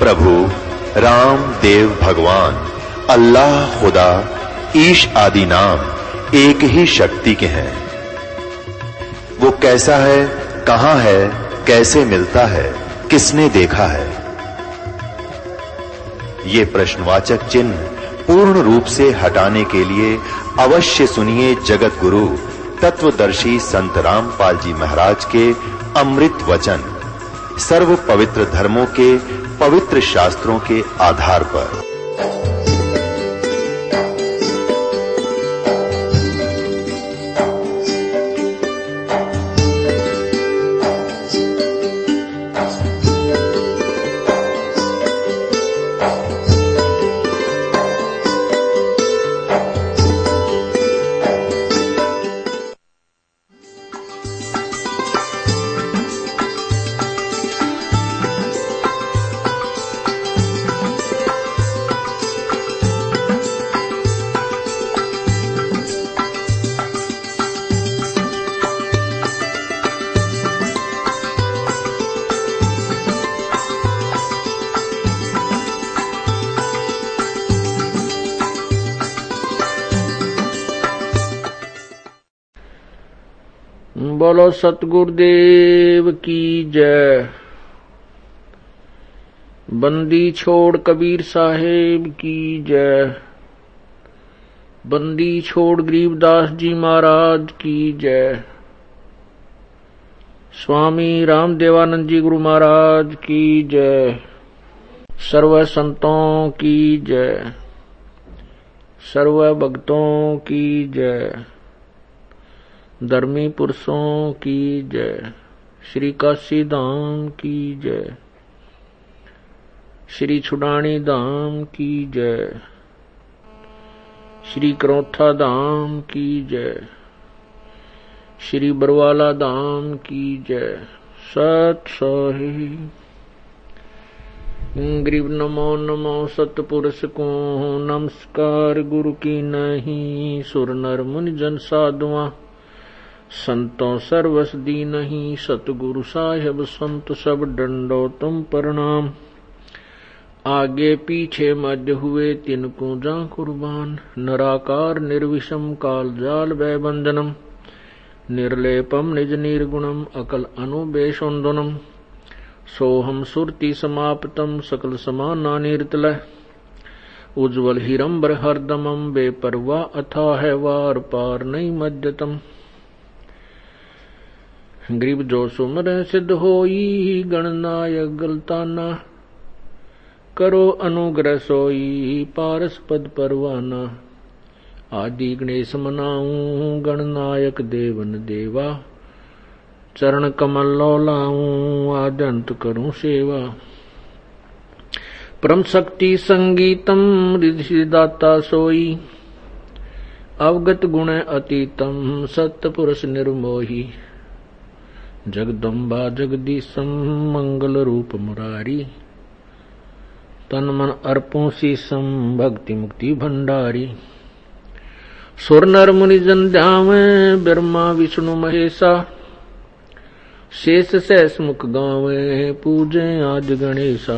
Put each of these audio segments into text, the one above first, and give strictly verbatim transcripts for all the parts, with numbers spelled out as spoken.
प्रभु राम देव भगवान अल्लाह खुदा ईश आदि नाम एक ही शक्ति के हैं। वो कैसा है, कहां है, कैसे मिलता है, किसने देखा है? ये प्रश्नवाचक चिन्ह पूर्ण रूप से हटाने के लिए अवश्य सुनिए जगत गुरु तत्वदर्शी संत रामपाल जी महाराज के अमृत वचन, सर्व पवित्र धर्मों के पवित्र शास्त्रों के आधार पर। बोलो सतगुरुदेव की जय। बंदी छोड़ कबीर साहेब की जय। बंदी छोड़ गरीबदास जी महाराज की जय। स्वामी रामदेवानंद जी गुरु महाराज की जय। सर्व संतों की जय। सर्व भक्तों की जय। धर्मी पुरुषों की जय। श्री काशी धाम की जय। श्री छुडानी धाम की जय। श्री करौथा धाम की जय। श्री बरवाला धाम की जय। सत सोही गरीब नमो नमो सतपुरुष को नमस्कार गुरु की नहीं। सुर नर मुनि जन साधुआ संतों सर्वस दी नहीं। सतगुरु साहेब संत सब डंडो तुम प्रणाम। आगे पीछे मध्य हुए तिनको जा कुर्बान। नराकार निर्विषम काल जाल भय बंधनम। निर्लेपम निज निर्गुणम अकल अनुबेशोन्दनम। सोहम सुरति समाप्तम सकल समाना निर्तलय। उज्ज्वल हिरंबर हरदमम बेपरवा अथा है वार पार नहीं मध्यतम। गरीब जो सुमर सिद्ध होई गणनायक गलताना। करो अनुग्रह सोई पारस पद परवाना। आदि गणेश मनाऊं गणनायक देवन देवा। चरण कमल लौलाऊं आद्यंत करूं सेवा। परम शक्ति संगीतम रिदाता सोई। अवगत गुण अतीतम सत्य पुरुष निर्मोही। जगदम्बा जगदीशम मंगल रूप मुरारी। तन मन अर्पों शीसम भक्ति मुक्ति भंडारी। सुर नर मुनि जन ध्यावे ब्रह्मा विष्णु महेशा। शेष सहस मुख गावे पूजे आज गणेशा।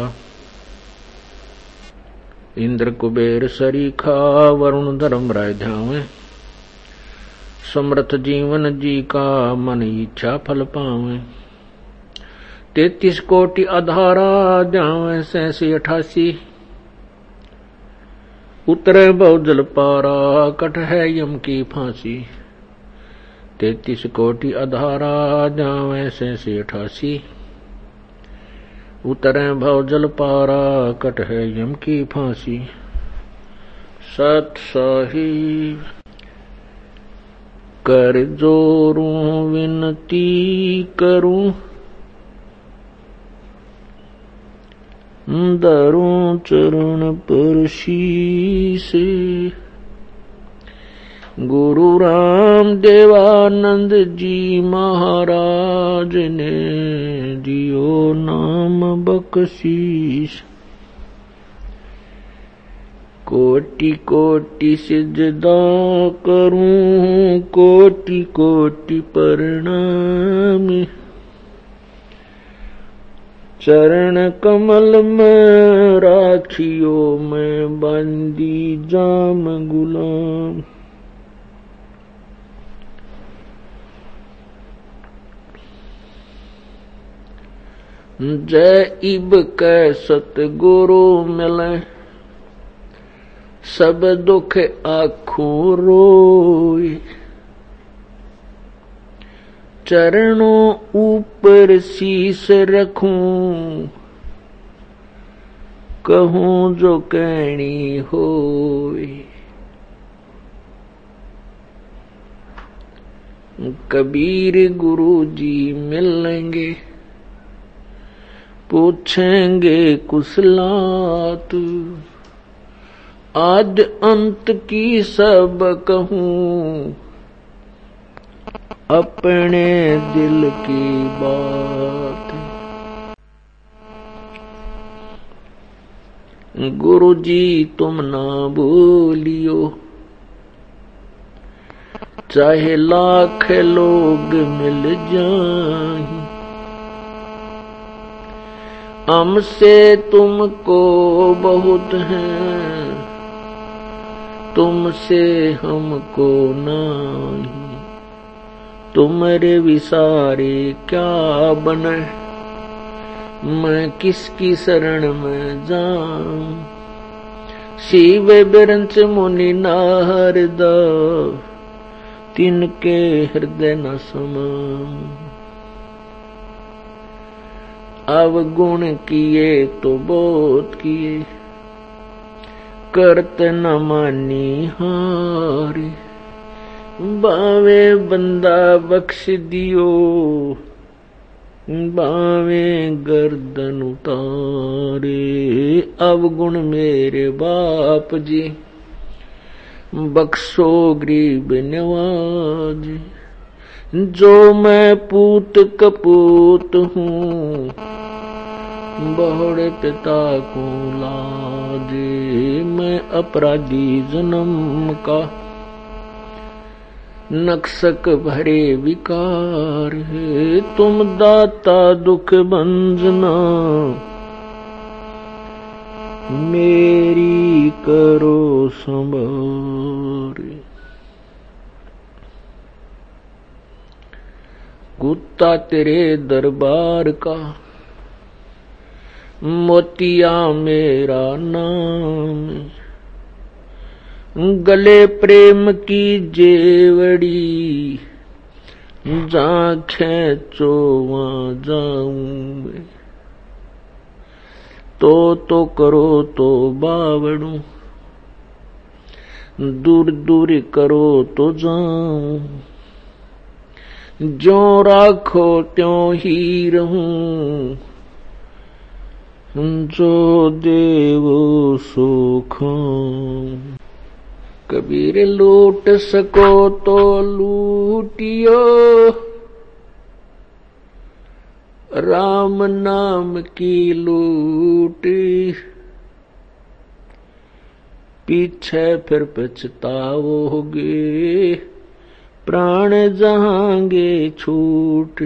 इंद्र कुबेर सरीखा वरुण धर्म राय ध्यावे। समर्थ जीवन जी का मन इच्छा फल पावे। तैतीस कोटि अधारा ध्यावे सैसी अठासी। उतरे बहुजल पारा कट है यम की फांसी। तैतीस कोटि अधारा ध्यावे सैसी अठासी। उतरे बहुजल पारा कट है यम की फांसी। सत साहिब कर जोरूं विनती करूं। धरूं चरण पर शीस। गुरु राम देवानंद जी महाराज ने दियो नाम बख्शीश। कोटि कोटि सिजदा करूं कोटि कोटि प्रणाम। चरण कमल में राखियो मैं बंदी जाम गुलाम। जय इब कै सतगुरु मिले सब दुख आँखों रोए। चरणों ऊपर शीस रखूं कहूं जो कहनी होए। कबीर गुरु जी मिलेंगे पूछेंगे कुशलात। आद अंत की सब कहूं अपने दिल की बात। गुरु जी तुम ना भूलियो चाहे लाख लोग मिल जाएं। हमसे तुमको बहुत है तुमसे हमको नहीं। तुम्हारे विसारे क्या बने मैं किसकी शरण में जाऊं। शिव बिरंच मुनि नारद तिनके हृदय न समाऊं। अवगुण किए तो बहुत किए करत न मानी हारे। बावे बंदा बख्श दियो बावे गर्दन उतारे। अवगुण मेरे बाप जी बख्शो गरीब नवाज। जो मैं पूत कपूत हूँ बहुड़े पिता को लाजे। मैं अपराधी जन्म का नक्सक भरे विकार है। तुम दाता दुख भंजना मेरी करो संभार। कुत्ता तेरे दरबार का मोतिया मेरा नाम। गले प्रेम की जेवड़ी जहाँ खेचो वहाँ जाऊं मैं। तो तो करो तो बावड़ू दूर दूर करो तो जाऊं। जो राखो त्यों ही रहूं जो देवो सो खाऊं। कबीर लूट सको तो लूटियो राम नाम की लूट। पीछे फिर पछताओगे प्राण जहांगे छूट।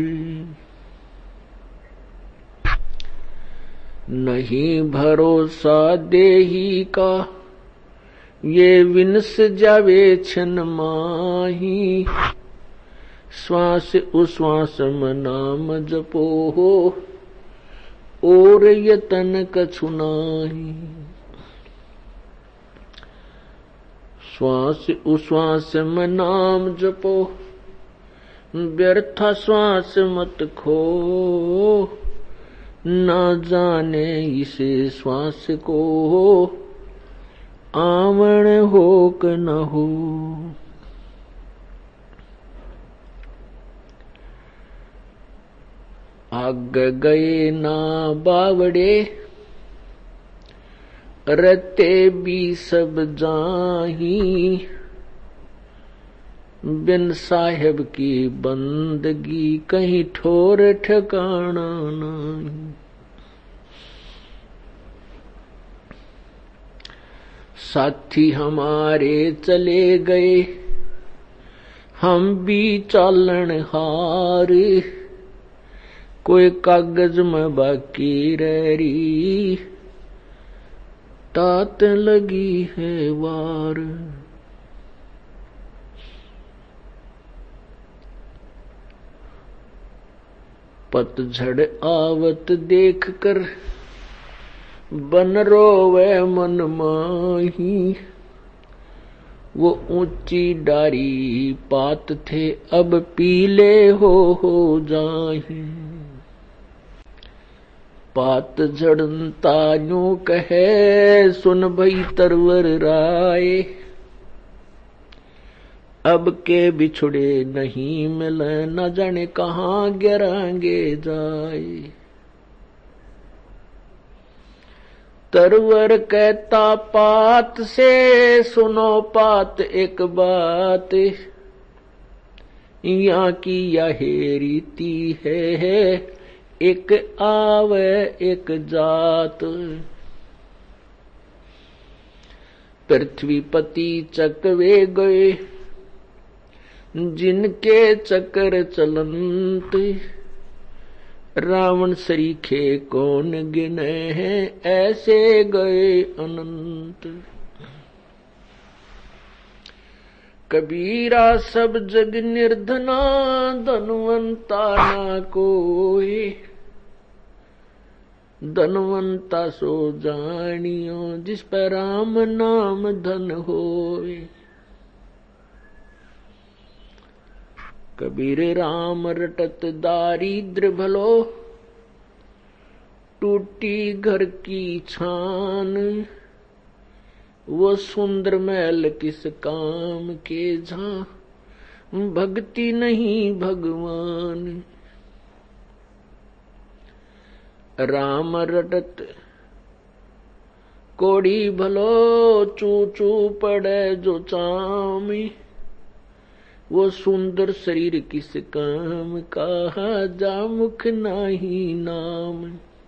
नहीं भरोसा देही का ये विनस जावे छन माही। श्वास उश्वास में नाम जपो हो और यतन कछु नाही। श्वास उश्वास में नाम जपो व्यर्था श्वास मत खो। ना जाने इसे श्वास को आवण हो क न हो। आग गए ना बावड़े रते भी सब जाही। बिन साहेब की बंदगी कहीं ठोर ठिकाना नहीं। साथी हमारे चले गए हम भी चालन हार। कोई कागज में बाकी रही, तात लगी है वार। पतझड़ आवत देख कर बन रोवे मन माही, वो ऊंची डारी पात थे अब पीले हो हो जाही। पात झड़ता यूं कहे सुन भई तरवर राय, अब के बिछुड़े नहीं मिले न जाने कहाँ गिरांगे जाए। तरवर कहता पात से सुनो पात एक बात, यहाँ की यह रीति है एक आवे एक जात। पृथ्वीपति चकवे गए जिनके चक्कर चलंत, रावण सरीखे कौन गिने हैं ऐसे गए अनंत। कबीरा सब जग निर्धना धनवंता ना कोई, धनवंता सो जानियो जिस पर राम नाम धन होए। कबीर राम रटत दारिद्र भलो, टूटी घर की छान, वो सुंदर महल किस काम के जहां भक्ति नहीं भगवान। राम रटत कोड़ी भलो, चू चू पड़े जो चामी, वो सुंदर शरीर किस काम कहा जा मुख नाही नाम।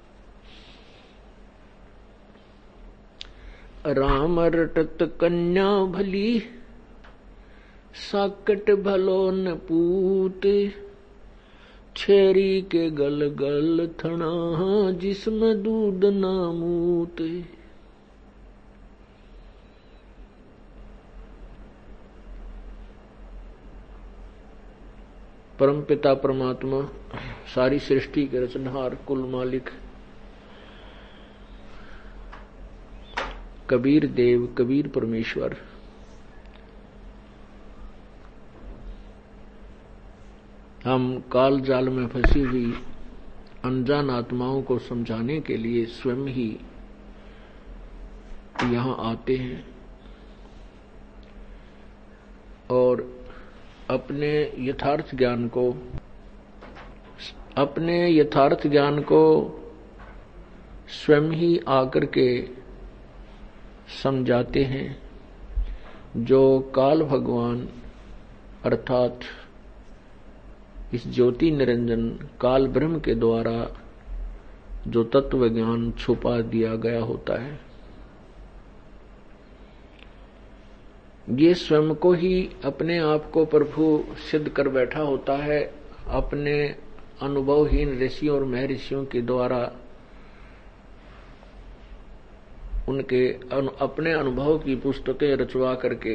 राम रटत कन्या भली, साकट भलो न पूत, छेरी के गल गल थना जिसमें दूध ना मूत। परमपिता परमात्मा सारी सृष्टि के रचनहार कुल मालिक कबीर देव कबीर परमेश्वर हम काल जाल में फंसी हुई अनजान आत्माओं को समझाने के लिए स्वयं ही यहाँ आते हैं और अपने यथार्थ ज्ञान को अपने यथार्थ ज्ञान को स्वयं ही आकर के समझाते हैं, जो काल भगवान अर्थात इस ज्योति निरंजन काल ब्रह्म के द्वारा जो तत्व ज्ञान छुपा दिया गया होता है, ये स्वयं को ही अपने आप को प्रभु सिद्ध कर बैठा होता है। अपने अनुभवहीन ऋषियों और महर्षियों के द्वारा उनके अनु, अपने अनुभव की पुस्तकें रचवा करके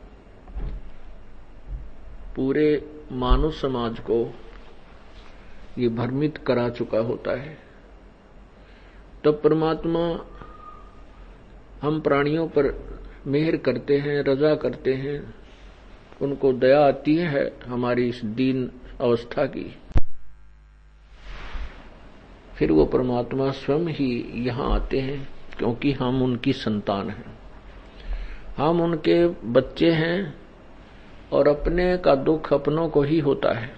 पूरे मानव समाज को ये भ्रमित करा चुका होता है। तब परमात्मा हम प्राणियों पर मेहर करते हैं, रजा करते हैं, उनको दया आती है हमारी इस दीन अवस्था की। फिर वो परमात्मा स्वयं ही यहाँ आते हैं, क्योंकि हम उनकी संतान हैं, हम उनके बच्चे हैं और अपने का दुख अपनों को ही होता है।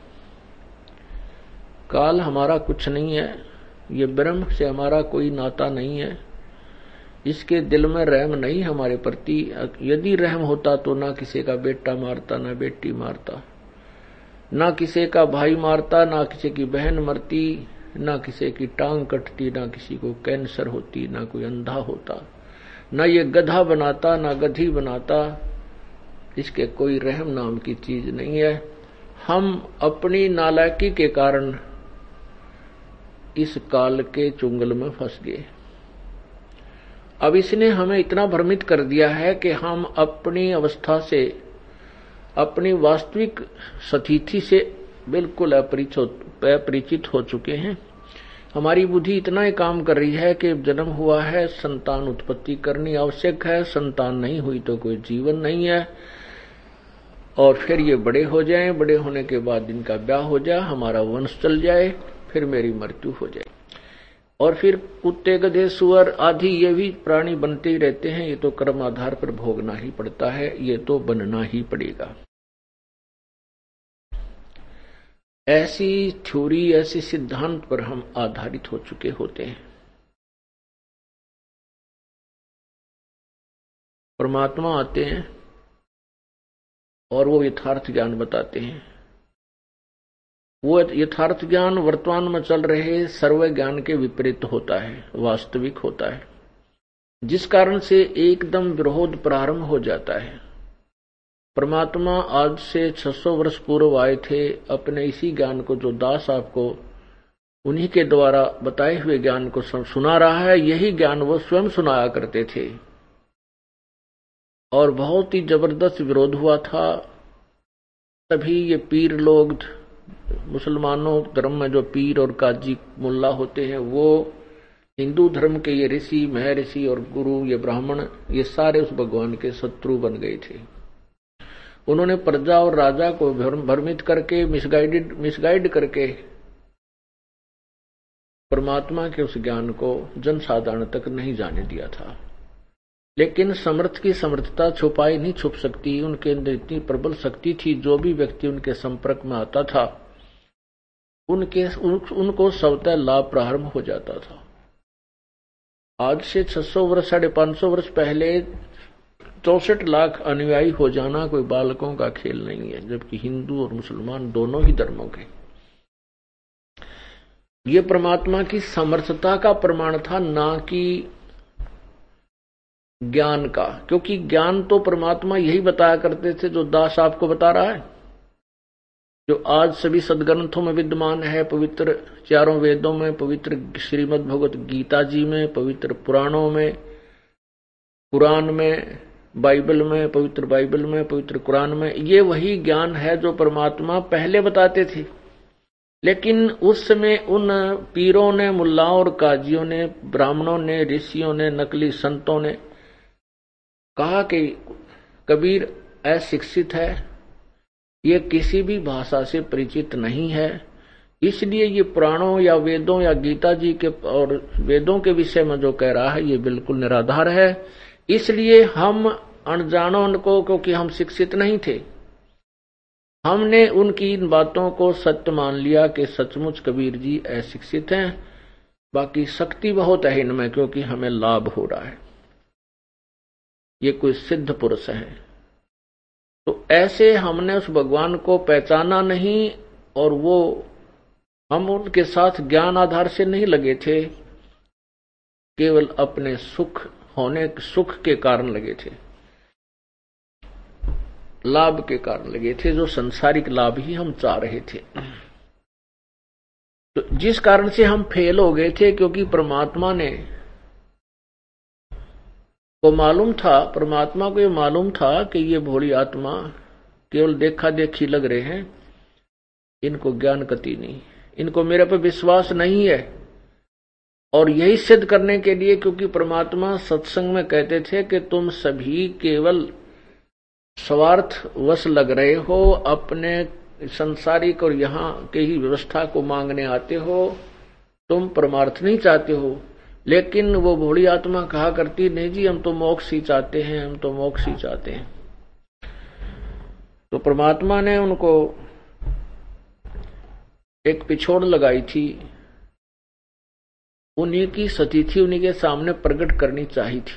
काल हमारा कुछ नहीं है, ये ब्रह्म से हमारा कोई नाता नहीं है, इसके दिल में रहम नहीं हमारे प्रति। यदि रहम होता तो ना किसी का बेटा मारता, ना बेटी मारता, ना किसी का भाई मारता, ना किसी की बहन मरती, ना किसी की टांग कटती, ना किसी को कैंसर होती, ना कोई अंधा होता, ना ये गधा बनाता, ना गधी बनाता। इसके कोई रहम नाम की चीज नहीं है। हम अपनी नालायकी के कारण इस काल के चुंगल में फंस गए। अब इसने हमें इतना भ्रमित कर दिया है कि हम अपनी अवस्था से, अपनी वास्तविक स्थिति से बिल्कुल अपरिचित हो चुके हैं। हमारी बुद्धि इतना ही काम कर रही है कि जन्म हुआ है, संतान उत्पत्ति करनी आवश्यक है, संतान नहीं हुई तो कोई जीवन नहीं है, और फिर ये बड़े हो जाएं, बड़े होने के बाद इनका ब्याह हो जाए, हमारा वंश चल जाए, फिर मेरी मृत्यु हो जाए, और फिर कुत्ते गधे सुअर आदि ये भी प्राणी बनते ही रहते हैं। ये तो कर्म आधार पर भोगना ही पड़ता है, ये तो बनना ही पड़ेगा। ऐसी थ्योरी, ऐसे सिद्धांत पर हम आधारित हो चुके होते हैं। परमात्मा आते हैं और वो यथार्थ ज्ञान बताते हैं। वो यथार्थ ज्ञान वर्तमान में चल रहे सर्व ज्ञान के विपरीत होता है, वास्तविक होता है, जिस कारण से एकदम विरोध प्रारंभ हो जाता है। परमात्मा आज से छह सौ वर्ष पूर्व आए थे, अपने इसी ज्ञान को, जो दास आपको उन्हीं के द्वारा बताए हुए ज्ञान को सुना रहा है, यही ज्ञान वो स्वयं सुनाया करते थे, और बहुत ही जबरदस्त विरोध हुआ था। तभी ये पीर लोग, मुसलमानों धर्म में जो पीर और काजी मुल्ला होते हैं, वो हिंदू धर्म के ये ऋषि, महर्षि और गुरु, ये ब्राह्मण, ये सारे उस भगवान के शत्रु बन गए थे। उन्होंने प्रजा और राजा को भ्रमित करके, मिसगाइडेड मिसगाइड करके परमात्मा के उस ज्ञान को जनसाधारण तक नहीं जाने दिया था। लेकिन समर्थ की समर्थता छुपाई नहीं छुप सकती। उनके अंदर इतनी प्रबल शक्ति थी, जो भी व्यक्ति उनके संपर्क में आता था उनके उन, उनको स्वतः लाभ प्रारंभ हो जाता था। आज से छह सौ वर्ष, साढ़े पांच सौ वर्ष पहले चौसठ लाख अनुयायी हो जाना कोई बालकों का खेल नहीं है, जबकि हिंदू और मुसलमान दोनों ही धर्मों के। ये परमात्मा की समर्थता का प्रमाण था, ना कि ज्ञान का, क्योंकि ज्ञान तो परमात्मा यही बताया करते थे जो दास आपको बता रहा है, जो आज सभी सदग्रंथों में विद्यमान है, पवित्र चारों वेदों में, पवित्र श्रीमद् भगवत गीता जी में, पवित्र पुराणों में, कुरान में, बाइबल में, पवित्र बाइबल में, पवित्र कुरान में। ये वही ज्ञान है जो परमात्मा पहले बताते थे। लेकिन उस समय उन पीरों ने, मुल्लाओं और काजियों ने, ब्राह्मणों ने, ऋषियों ने, नकली संतों ने कहा कि कबीर अशिक्षित है, ये किसी भी भाषा से परिचित नहीं है, इसलिए ये पुराणों या वेदों या गीता जी के और वेदों के विषय में जो कह रहा है ये बिल्कुल निराधार है। इसलिए हम अनजानों को, क्योंकि हम शिक्षित नहीं थे, हमने उनकी इन बातों को सत्य मान लिया कि सचमुच कबीर जी अशिक्षित हैं, बाकी शक्ति बहुत है इनमें, क्योंकि हमें लाभ हो रहा है, ये कोई सिद्ध पुरुष है। तो ऐसे हमने उस भगवान को पहचाना नहीं, और वो हम उनके साथ ज्ञान आधार से नहीं लगे थे, केवल अपने सुख होने, सुख के कारण लगे थे, लाभ के कारण लगे थे, जो संसारिक लाभ ही हम चाह रहे थे। तो जिस कारण से हम फेल हो गए थे, क्योंकि परमात्मा ने को मालूम था, परमात्मा को ये मालूम था कि ये भोली आत्मा केवल देखा देखी लग रहे हैं, इनको ज्ञान गति नहीं, इनको मेरे पर विश्वास नहीं है। और यही सिद्ध करने के लिए, क्योंकि परमात्मा सत्संग में कहते थे कि तुम सभी केवल स्वार्थ वश लग रहे हो, अपने संसारिक और यहाँ के ही व्यवस्था को मांगने आते हो, तुम परमार्थ नहीं चाहते हो। लेकिन वो भोली आत्मा कहा करती, नहीं जी हम तो मोक्ष ही चाहते हैं, हम तो मोक्ष ही चाहते हैं। तो परमात्मा ने उनको एक पिछोड़ लगाई थी, उन्हीं की स्थिति उन्हीं के सामने प्रकट करनी चाहिए थी।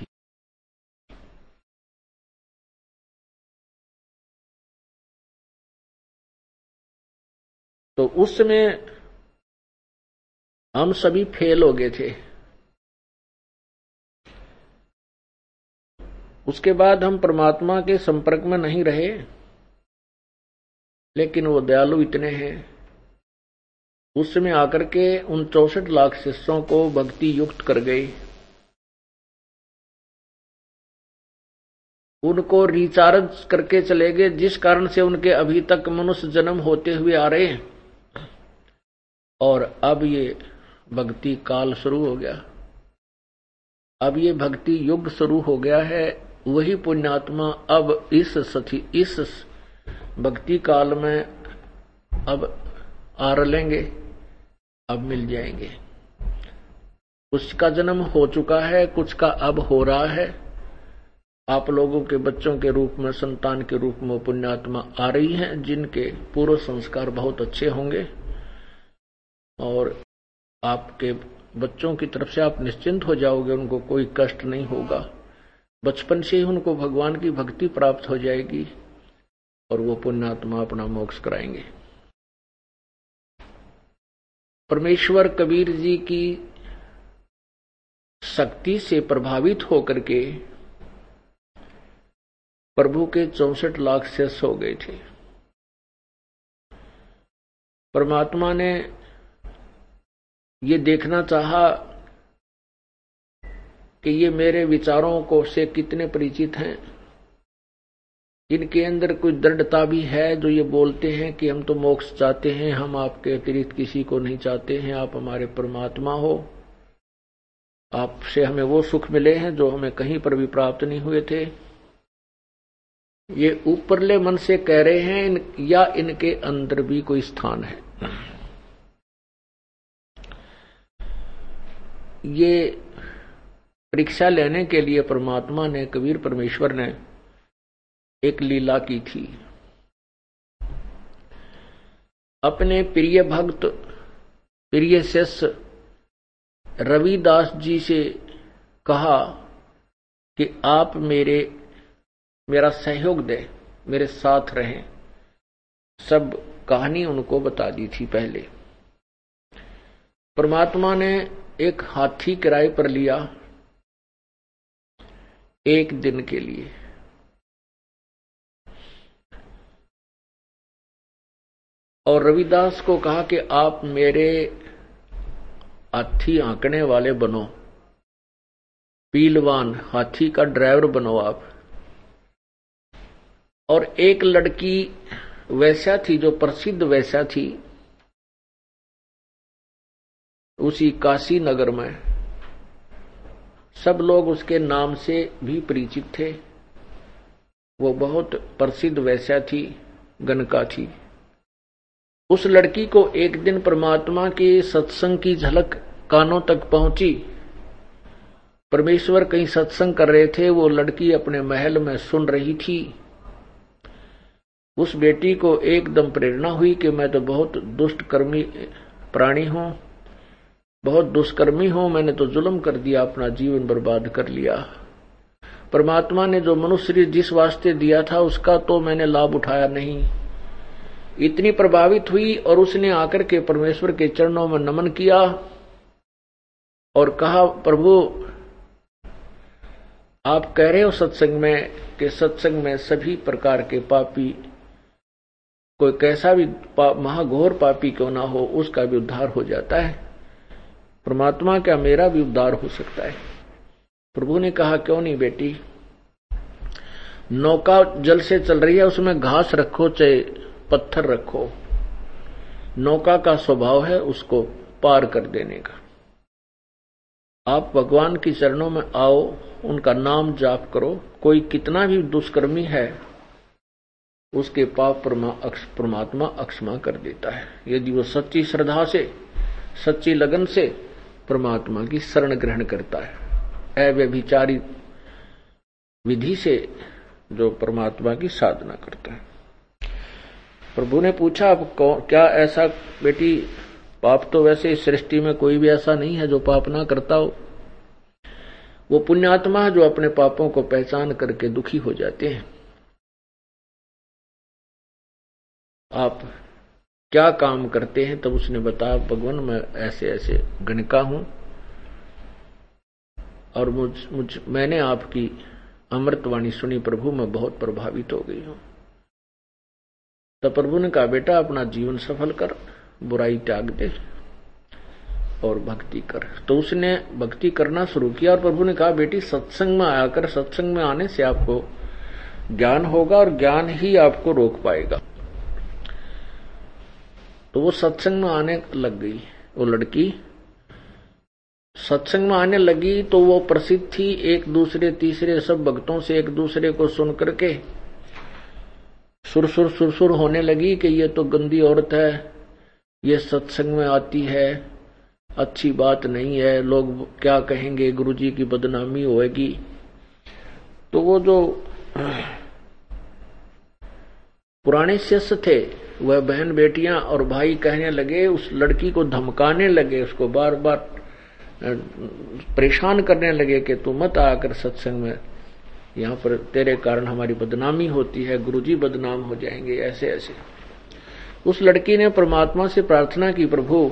तो उस समय हम सभी फेल हो गए थे। उसके बाद हम परमात्मा के संपर्क में नहीं रहे, लेकिन वो दयालु इतने हैं, उस समय आकर के उन चौसठ लाख शिष्यों को भक्ति युक्त कर गए, उनको रिचार्ज करके चले गए, जिस कारण से उनके अभी तक मनुष्य जन्म होते हुए आ रहे हैं। और अब ये भक्ति काल शुरू हो गया, अब ये भक्ति युग शुरू हो गया है। वही पुण्यात्मा अब इस सथी इस भक्ति काल में अब आ लेंगे, अब मिल जाएंगे। कुछ का जन्म हो चुका है, कुछ का अब हो रहा है। आप लोगों के बच्चों के रूप में, संतान के रूप में पुण्यात्मा आ रही हैं, जिनके पूर्व संस्कार बहुत अच्छे होंगे और आपके बच्चों की तरफ से आप निश्चिंत हो जाओगे, उनको कोई कष्ट नहीं होगा। बचपन से ही उनको भगवान की भक्ति प्राप्त हो जाएगी और वो पुण्यात्मा अपना मोक्ष कराएंगे। परमेश्वर कबीर जी की शक्ति से प्रभावित होकर के प्रभु के चौसठ लाख शिष्य हो गए थे। परमात्मा ने ये देखना चाहा कि ये मेरे विचारों को से कितने परिचित हैं, इनके अंदर कोई दृढ़ता भी है जो ये बोलते हैं कि हम तो मोक्ष चाहते हैं, हम आपके अतिरिक्त किसी को नहीं चाहते हैं, आप हमारे परमात्मा हो, आपसे हमें वो सुख मिले हैं जो हमें कहीं पर भी प्राप्त नहीं हुए थे। ये ऊपरले मन से कह रहे हैं इन, या इनके अंदर भी कोई स्थान है। ये परीक्षा लेने के लिए परमात्मा ने, कबीर परमेश्वर ने एक लीला की थी। अपने प्रिय भक्त, प्रिय शिष्य रविदास जी से कहा कि आप मेरे मेरा सहयोग दें, मेरे साथ रहें। सब कहानी उनको बता दी थी पहले। परमात्मा ने एक हाथी किराए पर लिया एक दिन के लिए। और रविदास को कहा कि आप मेरे हाथी आंकने वाले बनो, पीलवान, हाथी का ड्राइवर बनो आप। और एक लड़की वैश्या थी, जो प्रसिद्ध वैश्या थी उसी काशी नगर में, सब लोग उसके नाम से भी परिचित थे। वो बहुत प्रसिद्ध वैश्या थी, गणका थी। उस लड़की को एक दिन परमात्मा के सत्संग की झलक कानों तक पहुंची। परमेश्वर कहीं सत्संग कर रहे थे, वो लड़की अपने महल में सुन रही थी। उस बेटी को एकदम प्रेरणा हुई कि मैं तो बहुत दुष्टकर्मी प्राणी हूं, बहुत दुष्कर्मी हूं, मैंने तो जुल्म कर दिया, अपना जीवन बर्बाद कर लिया। परमात्मा ने जो मनुष्य जिस वास्ते दिया था उसका तो मैंने लाभ उठाया नहीं। इतनी प्रभावित हुई और उसने आकर के परमेश्वर के चरणों में नमन किया और कहा, प्रभु आप कह रहे हो सत्संग में कि सत्संग में सभी प्रकार के पापी, कोई कैसा भी पा, महाघोर पापी क्यों ना हो, उसका भी उद्धार हो जाता है। परमात्मा, क्या मेरा भी उद्धार हो सकता है? प्रभु ने कहा, क्यों नहीं बेटी, नौका जल से चल रही है, उसमें घास रखो चाहे पत्थर रखो, नौका का स्वभाव है उसको पार कर देने का। आप भगवान की चरणों में आओ, उनका नाम जाप करो, कोई कितना भी दुष्कर्मी है उसके पाप परमात्मा अक्षमा कर देता है, यदि वो सच्ची श्रद्धा से, सच्ची लगन से परमात्मा की शरण ग्रहण करता है, अव्यभिचारी विधि से जो परमात्मा की साधना करता है। प्रभु ने पूछा, अब क्या ऐसा बेटी, पाप तो वैसे इस सृष्टि में कोई भी ऐसा नहीं है जो पाप ना करता हो। वो पुण्यात्मा है जो अपने पापों को पहचान करके दुखी हो जाते हैं। आप क्या काम करते हैं? तब उसने बताया, भगवान मैं ऐसे ऐसे गणिका हूं और मुझ, मुझ मैंने आपकी अमृतवाणी सुनी प्रभु, मैं बहुत प्रभावित हो गई हूं। तब प्रभु ने कहा, बेटा अपना जीवन सफल कर, बुराई त्याग दे, और भक्ति कर। तो उसने भक्ति करना शुरू किया और प्रभु ने कहा बेटी सत्संग में आकर, सत्संग में आने से आपको ज्ञान होगा और ज्ञान ही आपको रोक पाएगा। तो वो सत्संग में आने लग गई। वो लड़की सत्संग में आने लगी तो वो प्रसिद्ध थी, एक दूसरे तीसरे सब भक्तों से एक दूसरे को सुन करके सुरसुर सुरसुर होने लगी कि ये तो गंदी औरत है, ये सत्संग में आती है, अच्छी बात नहीं है, लोग क्या कहेंगे, गुरुजी की बदनामी होगी। तो वो जो पुराने शिष्य थे वह बहन बेटियां और भाई कहने लगे, उस लड़की को धमकाने लगे, उसको बार बार परेशान करने लगे कि तू मत आकर सत्संग में, यहाँ पर तेरे कारण हमारी बदनामी होती है, गुरुजी बदनाम हो जाएंगे, ऐसे ऐसे। उस लड़की ने परमात्मा से प्रार्थना की, प्रभु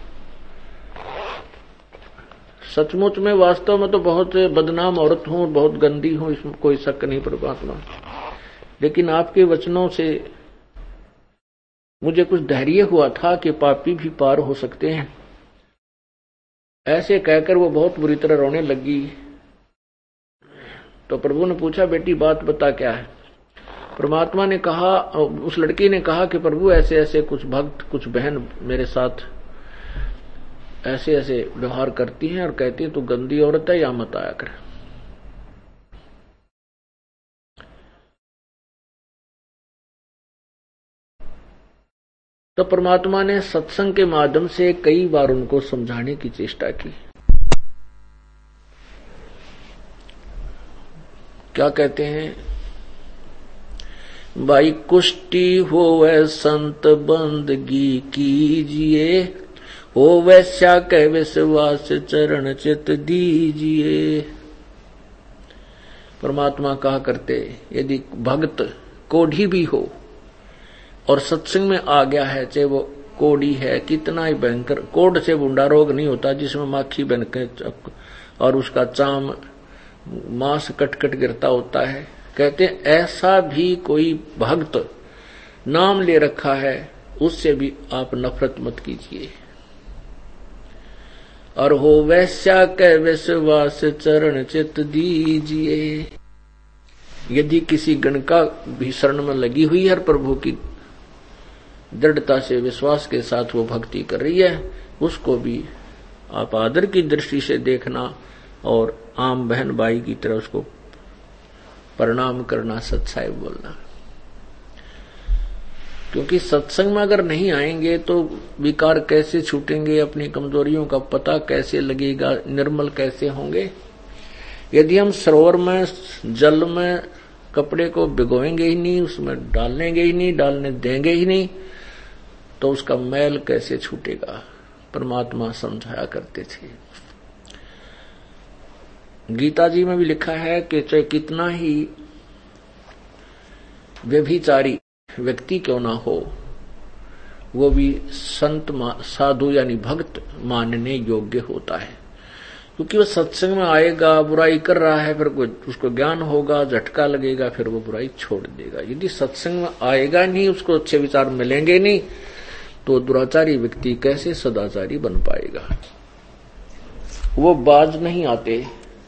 सचमुच में वास्तव में तो बहुत बदनाम औरत हूं, बहुत गंदी हूं, इसमें कोई शक नहीं परमात्मा, लेकिन आपके वचनों से मुझे कुछ धैर्य हुआ था कि पापी भी पार हो सकते हैं। ऐसे कहकर वो बहुत बुरी तरह रोने लगी। तो प्रभु ने पूछा बेटी बात बता क्या है। परमात्मा ने कहा, उस लड़की ने कहा कि प्रभु ऐसे ऐसे कुछ भक्त कुछ बहन मेरे साथ ऐसे ऐसे व्यवहार करती हैं और कहती है तू गंदी औरत है, या मत आया कर। तो परमात्मा ने सत्संग के माध्यम से कई बार उनको समझाने की चेष्टा की। क्या कहते हैं, भाई कुष्टि होवे संत बंदगी कीजिए, हो वैश्या कह विश्वास चरण चित दीजिए। परमात्मा कहा करते यदि भक्त कोढ़ी भी हो और सत्संग में आ गया है, चाहे वो कोढ़ी है, कितना ही भयंकर, कोढ़ से बूंदा रोग नहीं होता जिसमें माखी बन के और उसका चाम मांस कट कट गिरता होता है। कहते हैं ऐसा भी कोई भक्त नाम ले रखा है, उससे भी आप नफरत मत कीजिए। और हो वैश्या के विश्वास चरण चित दीजिए। यदि किसी गण का भी शरण में लगी हुई है, प्रभु की दृढ़ता से विश्वास के साथ वो भक्ति कर रही है, उसको भी आप आदर की दृष्टि से देखना और आम बहन भाई की तरह उसको प्रणाम करना, सच्चाई बोलना। क्योंकि सत्संग में अगर नहीं आएंगे तो विकार कैसे छूटेंगे, अपनी कमजोरियों का पता कैसे लगेगा, निर्मल कैसे होंगे। यदि हम सरोवर में जल में कपड़े को भिगोएंगे ही नहीं, उसमें डालेंगे ही नहीं, डालने देंगे ही नहीं, तो उसका मैल कैसे छूटेगा। परमात्मा समझाया करते थे। गीता जी में भी लिखा है कि चाहे कितना ही व्यभिचारी व्यक्ति क्यों ना हो, वो भी संत साधु यानी भक्त मानने योग्य होता है। क्योंकि वो सत्संग में आएगा, बुराई कर रहा है, फिर उसको ज्ञान होगा, झटका लगेगा, फिर वो बुराई छोड़ देगा। यदि सत्संग में आएगा नहीं, उसको अच्छे विचार मिलेंगे नहीं, तो दुराचारी व्यक्ति कैसे सदाचारी बन पाएगा। वो बाज नहीं आते,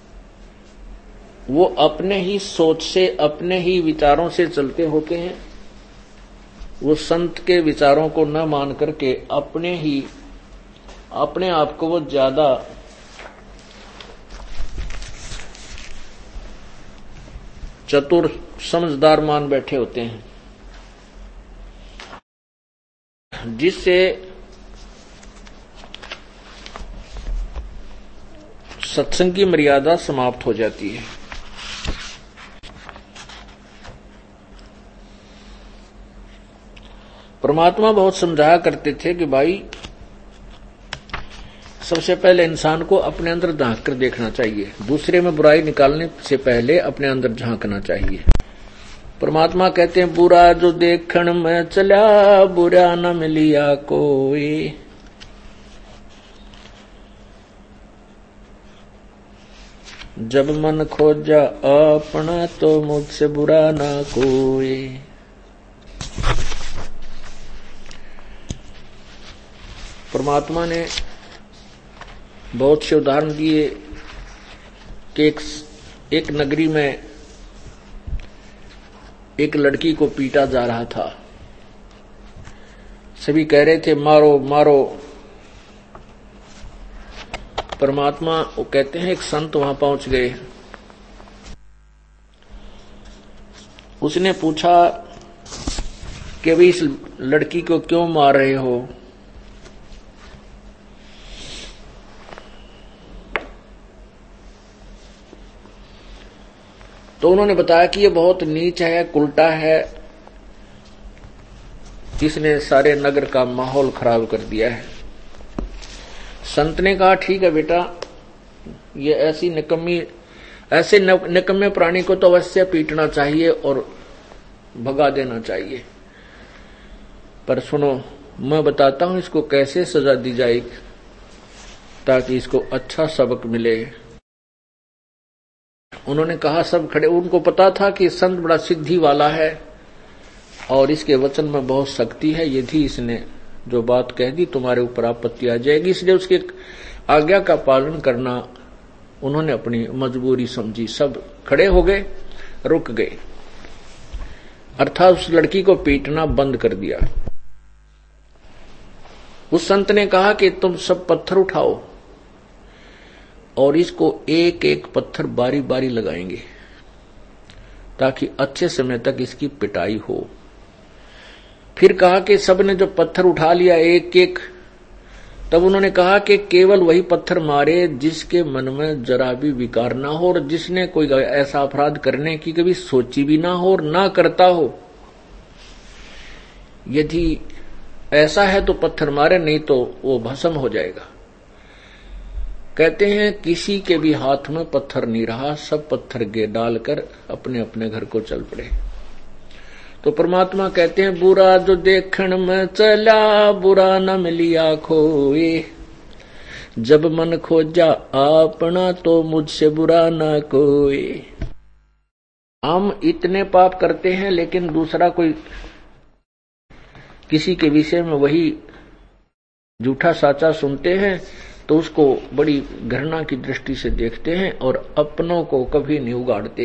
वो अपने ही सोच से, अपने ही विचारों से चलते होते हैं। वो संत के विचारों को न मान करके अपने ही अपने आप को वो ज्यादा चतुर समझदार मान बैठे होते हैं, जिससे सत्संग की मर्यादा समाप्त हो जाती है। परमात्मा बहुत समझाया करते थे कि भाई सबसे पहले इंसान को अपने अंदर झांक कर देखना चाहिए, दूसरे में बुराई निकालने से पहले अपने अंदर झांकना चाहिए। परमात्मा कहते हैं बुरा जो देखण में चला, बुरा न मिलिया कोई। जब मन खोजा अपना, तो मुझसे बुरा ना कोई। परमात्मा ने बहुत से उदाहरण दिए कि एक, एक नगरी में एक लड़की को पीटा जा रहा था। सभी कह रहे थे मारो मारो। परमात्मा वो कहते हैं एक संत वहां पहुंच गए। उसने पूछा कि अभी इस लड़की को क्यों मार रहे हो? तो उन्होंने बताया कि ये बहुत नीच है, उल्टा है, इसने सारे नगर का माहौल खराब कर दिया है। संत ने कहा ठीक है बेटा, ये ऐसी निकम्मी ऐसे निकम्मे प्राणी को तो अवश्य पीटना चाहिए और भगा देना चाहिए, पर सुनो मैं बताता हूं इसको कैसे सजा दी जाएगी ताकि इसको अच्छा सबक मिले। उन्होंने कहा, सब खड़े। उनको पता था कि संत बड़ा सिद्धि वाला है और इसके वचन में बहुत शक्ति है, यदि इसने जो बात कह दी तुम्हारे ऊपर आपत्ति आ जाएगी, इसलिए उसकी आज्ञा का पालन करना उन्होंने अपनी मजबूरी समझी। सब खड़े हो गए, रुक गए, अर्थात उस लड़की को पीटना बंद कर दिया। उस संत ने कहा कि तुम सब पत्थर उठाओ और इसको एक एक पत्थर बारी बारी लगाएंगे ताकि अच्छे समय तक इसकी पिटाई हो। फिर कहा कि सबने जो पत्थर उठा लिया एक एक, तब उन्होंने कहा कि केवल वही पत्थर मारे जिसके मन में जरा भी विकार ना हो और जिसने कोई ऐसा अपराध करने की कभी सोची भी ना हो और ना करता हो। यदि ऐसा है तो पत्थर मारे, नहीं तो वो भस्म हो जाएगा। कहते हैं किसी के भी हाथ में पत्थर नहीं रहा, सब पत्थर गे डालकर अपने अपने घर को चल पड़े। तो परमात्मा कहते हैं बुरा जो देखण में चला, बुरा न मिलिया खोए, जब मन खोजा अपना तो मुझसे बुरा न कोई। हम इतने पाप करते हैं लेकिन दूसरा कोई किसी के विषय में वही झूठा साचा सुनते हैं तो उसको बड़ी घृणा की दृष्टि से देखते हैं और अपनों को कभी नहीं उगाड़ते।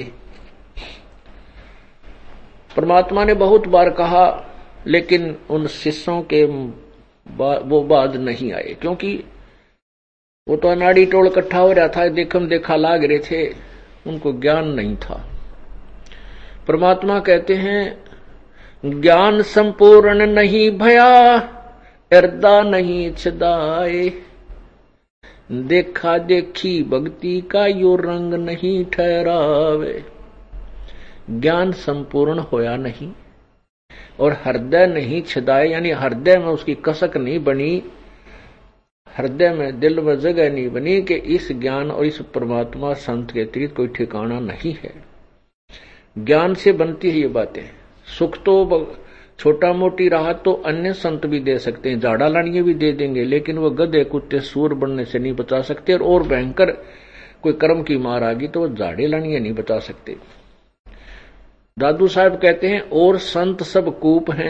परमात्मा ने बहुत बार कहा लेकिन उन शिष्यों के वो बाद नहीं आए, क्योंकि वो तो अनाड़ी टोल इकट्ठा हो रहा था, देखम देखा लाग रहे थे, उनको ज्ञान नहीं था। परमात्मा कहते हैं ज्ञान संपूर्ण नहीं भया, हृदय नहीं छदाए, देखा देखी भक्ति का यो रंग नहीं ठहरावे। ज्ञान संपूर्ण होया नहीं और हृदय नहीं छदाए, यानी हृदय में उसकी कसक नहीं बनी, हृदय में दिल में जगह नहीं बनी कि इस ज्ञान और इस परमात्मा संत के अतिरिक्त कोई ठिकाना नहीं है। ज्ञान से बनती है ये बातें। सुख तो छोटा मोटी राहत तो अन्य संत भी दे सकते हैं, झाड़ा लानिए भी दे देंगे, लेकिन वो गधे कुत्ते सूर बनने से नहीं बचा सकते। और, और भयंकर कोई कर्म की मार आ गई तो वो झाड़े लानिए नहीं बचा सकते। दादू साहब कहते हैं और संत सब कूप हैं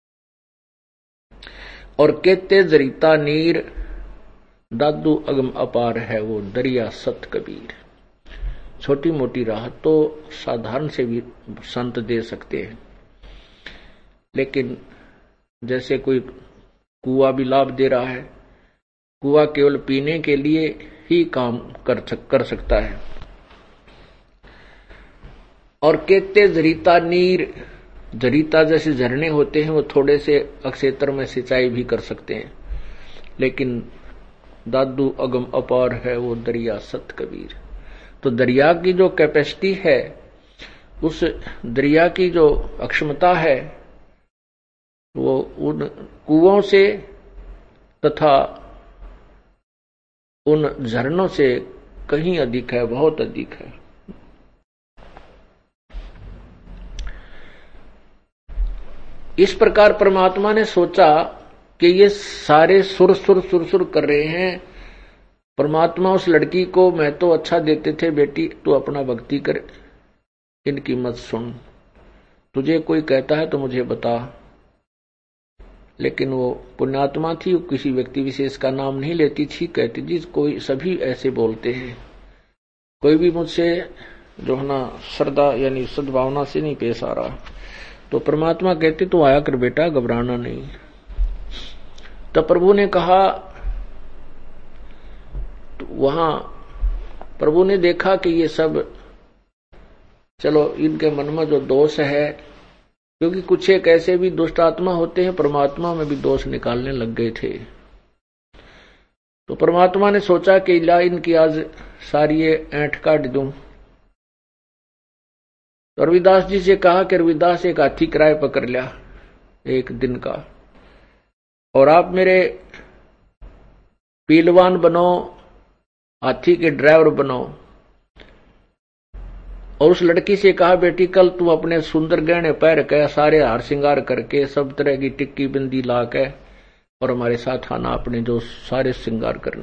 और कहते जरीता नीर, दादू अगम अपार है वो दरिया सत कबीर। छोटी मोटी राहत तो साधारण से भी संत दे सकते हैं, लेकिन जैसे कोई कुआं भी लाभ दे रहा है, कुआं केवल पीने के लिए ही काम कर सक, कर सकता है। और कहते जरीता नीर, जरीता जैसे झरने होते हैं वो थोड़े से अक्षेत्र में सिंचाई भी कर सकते हैं, लेकिन दादू अगम अपार है वो दरिया सत कबीर। तो दरिया की जो कैपेसिटी है, उस दरिया की जो अक्षमता है, वो उन कुओं से तथा उन झरनों से कहीं अधिक है, बहुत अधिक है। इस प्रकार परमात्मा ने सोचा कि ये सारे सुर सुर सुर सुर कर रहे हैं। परमात्मा उस लड़की को मैं तो अच्छा देते थे, बेटी तू अपना भक्ति कर, इनकी मत सुन। तुझे कोई कहता है तो मुझे बता, लेकिन वो पुण्यात्मा थी, वो किसी व्यक्ति विशेष का नाम नहीं लेती थी। कहती जी कोई सभी ऐसे बोलते हैं, कोई भी मुझसे जो है ना श्रद्धा यानी सद्भावना से नहीं पेश आ रहा, तो परमात्मा कहते तो आया कर बेटा, घबराना नहीं। तब प्रभु ने कहा, तो वहां प्रभु ने देखा कि ये सब चलो इनके मन में जो दोष है, क्योंकि कुछ एक ऐसे भी दुष्ट आत्मा होते हैं परमात्मा में भी दोष निकालने लग गए थे। तो परमात्मा ने सोचा कि ला इनकी आज सारी ये ऐंठ काट दूं। तो रविदास जी से कहा कि रविदास एक हाथी किराए पर कर लिया एक दिन का, और आप मेरे पीलवान बनो, हाथी के ड्राइवर बनो। और उस लड़की से कहा बेटी कल तू अपने सुंदर गहने पैर के सारे हार श्रृंगार करके सब तरह की टिक्की बिंदी ला के और हमारे साथ आना, अपने जो सारे श्रृंगार करना।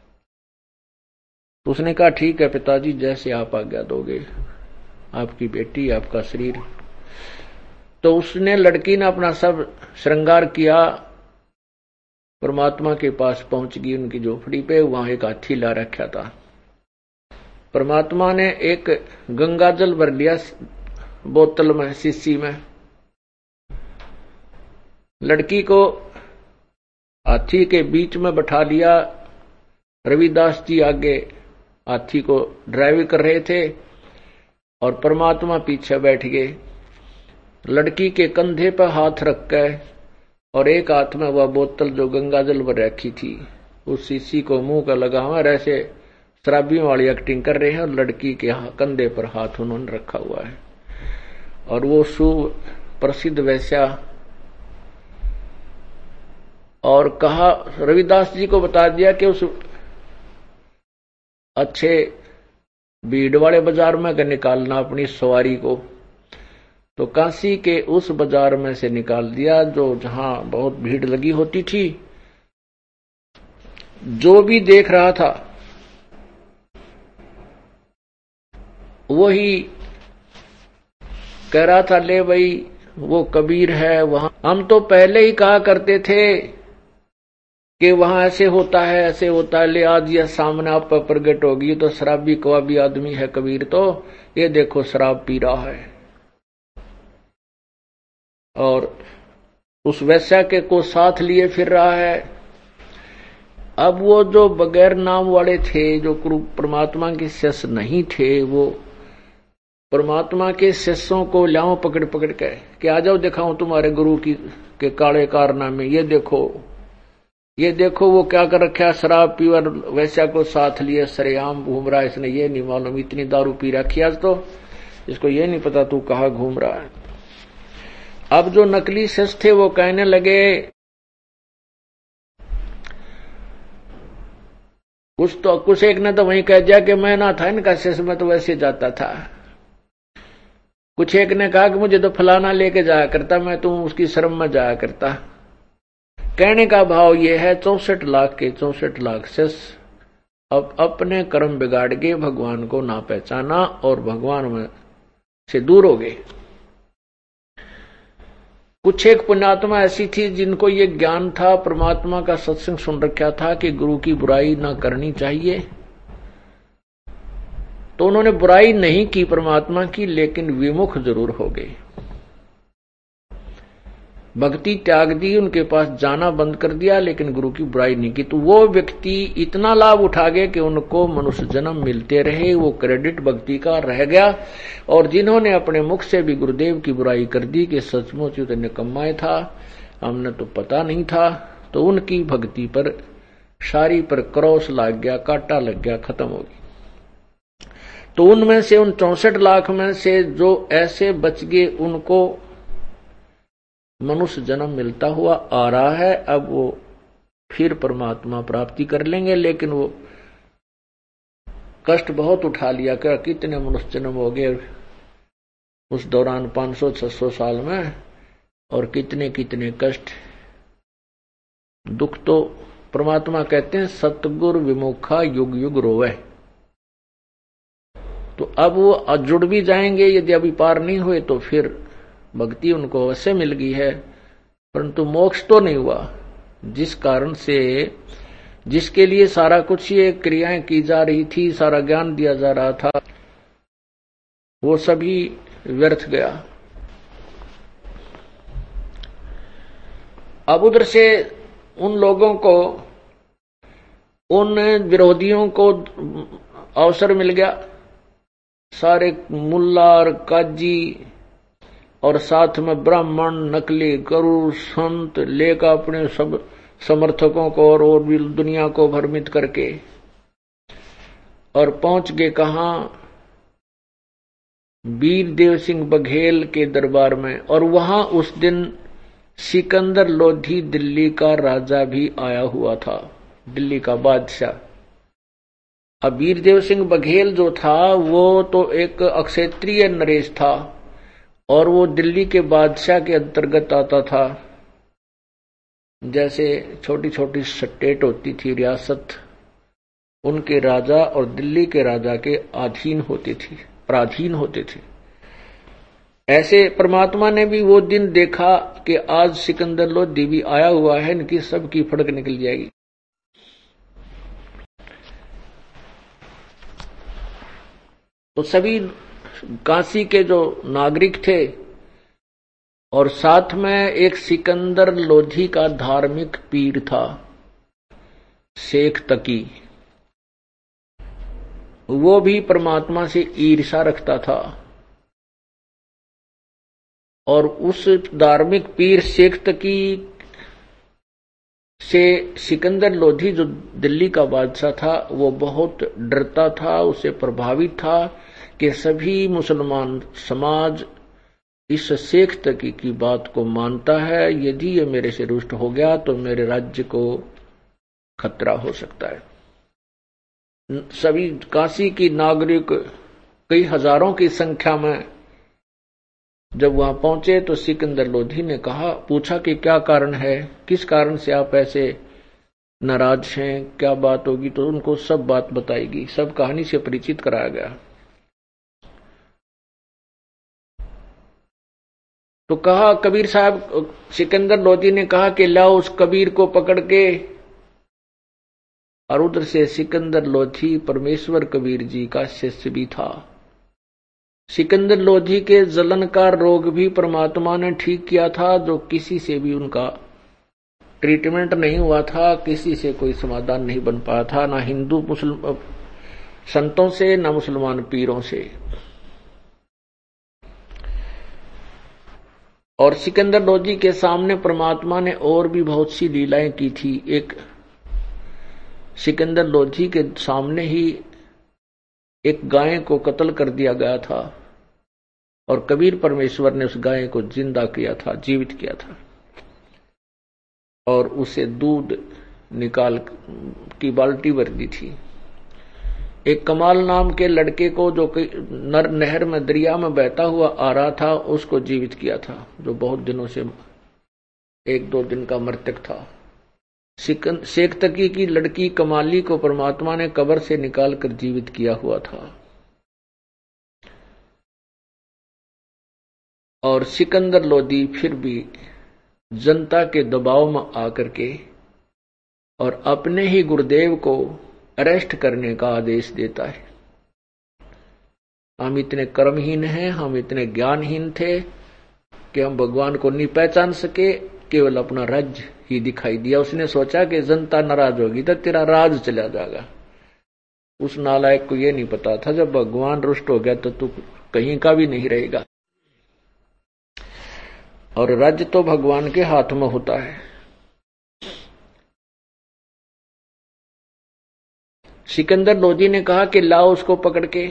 तो उसने कहा ठीक है पिताजी, जैसे आप आज्ञा दोगे, आपकी बेटी आपका शरीर। तो उसने लड़की ने अपना सब श्रृंगार किया, परमात्मा के पास पहुंच गई उनकी झोपड़ी पे। वहां एक हाथी ला रखा था। परमात्मा ने एक गंगा जल भर लिया बोतल में, शीशी में, लड़की को हाथी के बीच में बैठा लिया। रविदास जी आगे हाथी को ड्राइव कर रहे थे और परमात्मा पीछे बैठ गए। लड़की के कंधे पर हाथ रख कर और एक हाथ में वह बोतल जो गंगा जल भर रखी थी, उस शीशी को मुंह का लगा हुआ, ऐसे शराबियों वाली एक्टिंग कर रहे हैं, और लड़की के कंधे पर हाथ उन्होंने रखा हुआ है। और वो सुप्रसिद्ध वैश्या, और कहा रविदास जी को बता दिया कि उस अच्छे भीड़ वाले बाजार में अगर निकालना अपनी सवारी को, तो काशी के उस बाजार में से निकाल दिया जो जहां बहुत भीड़ लगी होती थी। जो भी देख रहा था वही कह रहा था ले भाई वो कबीर है वहां, हम तो पहले ही कहा करते थे कि वहां ऐसे होता है ऐसे होता है, ले आज यह सामने आप पर प्रगट होगी। तो शराबी कवाबी आदमी है कबीर, तो ये देखो शराब पी रहा है। और उस वैश्या के को साथ लिए फिर रहा है। अब वो जो बगैर नाम वाले थे, जो परमात्मा के शिष्य नहीं थे, वो परमात्मा के शिष्यों को लाओ पकड़ पकड़ के कि आ जाओ दिखाऊं तुम्हारे गुरु की के काले कारनामे, ये देखो ये देखो वो क्या कर रखा, शराब पी और वैश्या को साथ लिए सरेआम घूम रहा है। इसने ये नहीं मालूम इतनी दारू पी रखी आज, तो इसको ये नहीं पता तू कहाँ घूम रहा है। अब जो नकली शिष्य थे वो कहने लगे, कुछ तो कुछ एक ने तो वहीं कह दिया कि मैं ना था इनका शिष्य, मैं तो वैसे जाता था। कुछ एक ने कहा कि मुझे तो फलाना लेके जाया करता, मैं तो उसकी शर्म में जाया करता। कहने का भाव ये है, चौसठ लाख के चौसठ लाख शिष्य अब अपने कर्म बिगाड़ के भगवान को ना पहचाना और भगवान में से दूर हो गए। कुछ एक पुण्यात्मा ऐसी थी जिनको ये ज्ञान था, परमात्मा का सत्संग सुन रखा था कि गुरु की बुराई ना करनी चाहिए, तो उन्होंने बुराई नहीं की परमात्मा की, लेकिन विमुख जरूर हो गए। भक्ति त्याग दी, उनके पास जाना बंद कर दिया, लेकिन गुरु की बुराई नहीं की। तो वो व्यक्ति इतना लाभ उठा गए कि उनको मनुष्य जन्म मिलते रहे, वो क्रेडिट भक्ति का रह गया। और जिन्होंने अपने मुख से भी गुरुदेव की बुराई कर दी कि सचमुच तो निकम्मा था, हमने तो पता नहीं था, तो उनकी भक्ति पर सारी पर क्रॉस लग गया, कांटा लग गया, खत्म हो गई। तो उनमें से उन चौसठ लाख में से जो ऐसे बच गए उनको मनुष्य जन्म मिलता हुआ आ रहा है। अब वो फिर परमात्मा प्राप्ति कर लेंगे, लेकिन वो कष्ट बहुत उठा लिया। क्या कितने मनुष्य जन्म हो गए उस दौरान, पांच सौ छह सौ साल में, और कितने कितने कष्ट दुख। तो परमात्मा कहते हैं सतगुर विमुखा युग युग रोवे। तो अब वो जुड़ भी जाएंगे, यदि अभी पार नहीं हुए तो फिर भक्ति उनको अवश्य मिल गई है। परंतु मोक्ष तो नहीं हुआ। जिस कारण से, जिसके लिए सारा कुछ ये क्रियाएं की जा रही थी, सारा ज्ञान दिया जा रहा था, वो सभी व्यर्थ गया। अब उधर से उन लोगों को, उन विरोधियों को अवसर मिल गया। सारे मुल्ला और काजी और साथ में ब्राह्मण, नकली गुरु, संत लेकर अपने सब समर्थकों को और, और भी दुनिया को भ्रमित करके और पहुंच गए कहां? वीर देव सिंह बघेल के दरबार में। और वहां उस दिन सिकंदर लोधी दिल्ली का राजा भी आया हुआ था, दिल्ली का बादशाह। अब वीरदेव सिंह बघेल जो था वो तो एक अक्षत्रिय नरेश था और वो दिल्ली के बादशाह के अंतर्गत आता था। जैसे छोटी छोटी स्टेट होती थी, रियासत, उनके राजा और दिल्ली के राजा के अधीन होती थी, पराधीन होते थे। ऐसे परमात्मा ने भी वो दिन देखा कि आज सिकंदर लोधी भी आया हुआ है, इनकी सबकी फड़क निकल जाएगी। तो सभी काशी के जो नागरिक थे और साथ में एक सिकंदर लोधी का धार्मिक पीर था, शेख तकी, वो भी परमात्मा से ईर्ष्या रखता था। और उस धार्मिक पीर शेख तकी से सिकंदर लोधी जो दिल्ली का बादशाह था वो बहुत डरता था, उससे प्रभावित था कि सभी मुसलमान समाज इस शेख तकी की बात को मानता है, यदि ये मेरे से रुष्ट हो गया तो मेरे राज्य को खतरा हो सकता है। सभी काशी की नागरिक कई हजारों की संख्या में जब वहां पहुंचे तो सिकंदर लोधी ने कहा, पूछा कि क्या कारण है, किस कारण से आप ऐसे नाराज हैं, क्या बात होगी? तो उनको सब बात बताएगी, सब कहानी से परिचित कराया गया। तो कहा, कबीर साहब, सिकंदर लोधी ने कहा कि लाओ उस कबीर को पकड़ के। और उधर से सिकंदर लोधी परमेश्वर कबीर जी का शिष्य भी था। सिकंदर लोधी के जलन का रोग भी परमात्मा ने ठीक किया था, जो किसी से भी उनका ट्रीटमेंट नहीं हुआ था, किसी से कोई समाधान नहीं बन पाया था, ना हिंदू मुसलमान संतों से, ना मुसलमान पीरों से। और सिकंदर लोधी के सामने परमात्मा ने और भी बहुत सी लीलाएं की थी। एक सिकंदर लोधी के सामने ही एक गाय को कत्ल कर दिया गया था और कबीर परमेश्वर ने उस गाय को जिंदा किया था, जीवित किया था, और उसे दूध निकाल की बाल्टी भर दी थी। एक कमाल नाम के लड़के को, जो नर नहर में दरिया में बहता हुआ आ रहा था, उसको जीवित किया था, जो बहुत दिनों से एक दो दिन का मृतक था। शेख तकी की लड़की कमाली को परमात्मा ने कब्र से निकालकर जीवित किया हुआ था। और सिकंदर लोधी फिर भी जनता के दबाव में आकर के और अपने ही गुरुदेव को अरेस्ट करने का आदेश देता है। हम इतने कर्महीन हैं, हम इतने ज्ञानहीन थे कि हम भगवान को नहीं पहचान सके, केवल अपना राज्य ही दिखाई दिया। उसने सोचा कि जनता नाराज होगी तो तेरा राज चला जाएगा। उस नालायक को यह नहीं पता था जब भगवान रुष्ट हो गया तो तू कहीं का भी नहीं रहेगा, और राज्य तो भगवान के हाथ में होता है। सिकंदर लोधी ने कहा कि लाओ उसको पकड़ के।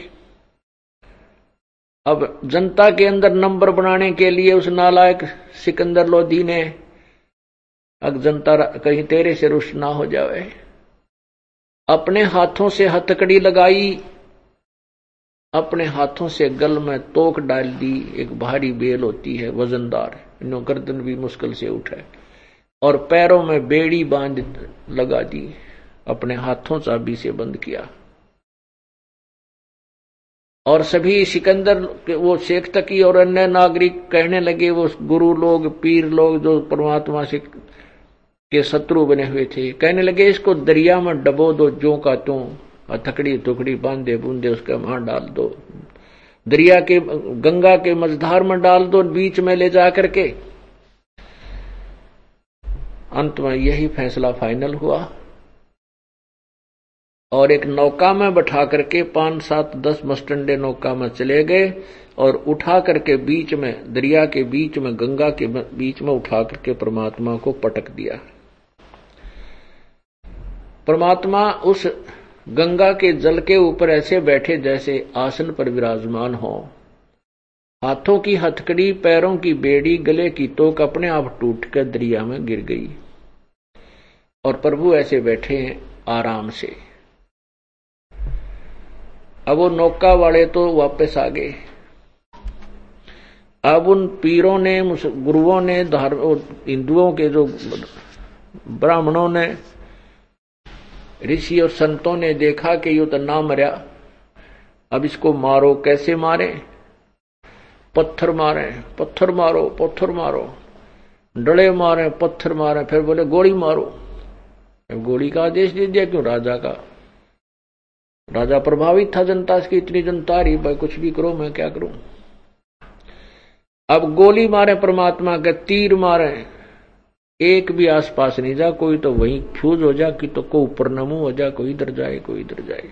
अब जनता के अंदर नंबर बनाने के लिए उस नालायक सिकंदर लोधी ने, अब जनता कहीं तेरे से रुष्ट ना हो जाए, अपने हाथों से हथकड़ी लगाई, अपने हाथों से गल में तोक डाल दी। एक भारी बेल होती है वजनदार, इन्हों गर्दन भी मुश्किल से उठे, और पैरों में बेड़ी बांध लगा दी, अपने हाथों चाबी से बंद किया। और सभी सिकंदर वो शेख तकी और अन्य नागरिक कहने लगे, वो गुरु लोग, पीर लोग जो परमात्मा से के शत्रु बने हुए थे, कहने लगे इसको दरिया में डबो दो, जो का त्यों, हथकड़ी टुकड़ी बांधे बूंदे उसके वहां डाल दो, दरिया के गंगा के मझधार में डाल दो, बीच में ले जा करके। अंत में यही फैसला फाइनल हुआ और एक नौका में बैठा करके पांच सात दस मस्टंडे नौका में चले गए और उठा करके बीच में, दरिया के बीच में, गंगा के बीच में उठा करके परमात्मा को पटक दिया। परमात्मा उस गंगा के जल के ऊपर ऐसे बैठे जैसे आसन पर विराजमान हो, हाथों की हथकड़ी, पैरों की बेड़ी, गले की तोक अपने आप टूट कर दरिया में गिर गई और प्रभु ऐसे बैठे हैं आराम से। अब वो नौका वाले तो वापस आ गए। अब उन पीरों ने, गुरुओं ने, हिंदुओं के जो ब्राह्मणों ने, ऋषि और संतों ने देखा कि ये तो ना मरा, अब इसको मारो। कैसे मारे? पत्थर मारे, पत्थर मारो, पत्थर मारो, डले मारे, पत्थर मारे, फिर बोले गोली मारो। गोली का आदेश दे दिया। क्यों? राजा का। राजा प्रभावित था जनता से, इतनी जनता रही, भाई कुछ भी करो, मैं क्या करूं। अब गोली मारे परमात्मा के, तीर मारे, एक भी आसपास नहीं जा, कोई तो वहीं फ्यूज हो जा, कि तो को ऊपर नमू हो जा, कोई इधर जाए, कोई इधर जाए।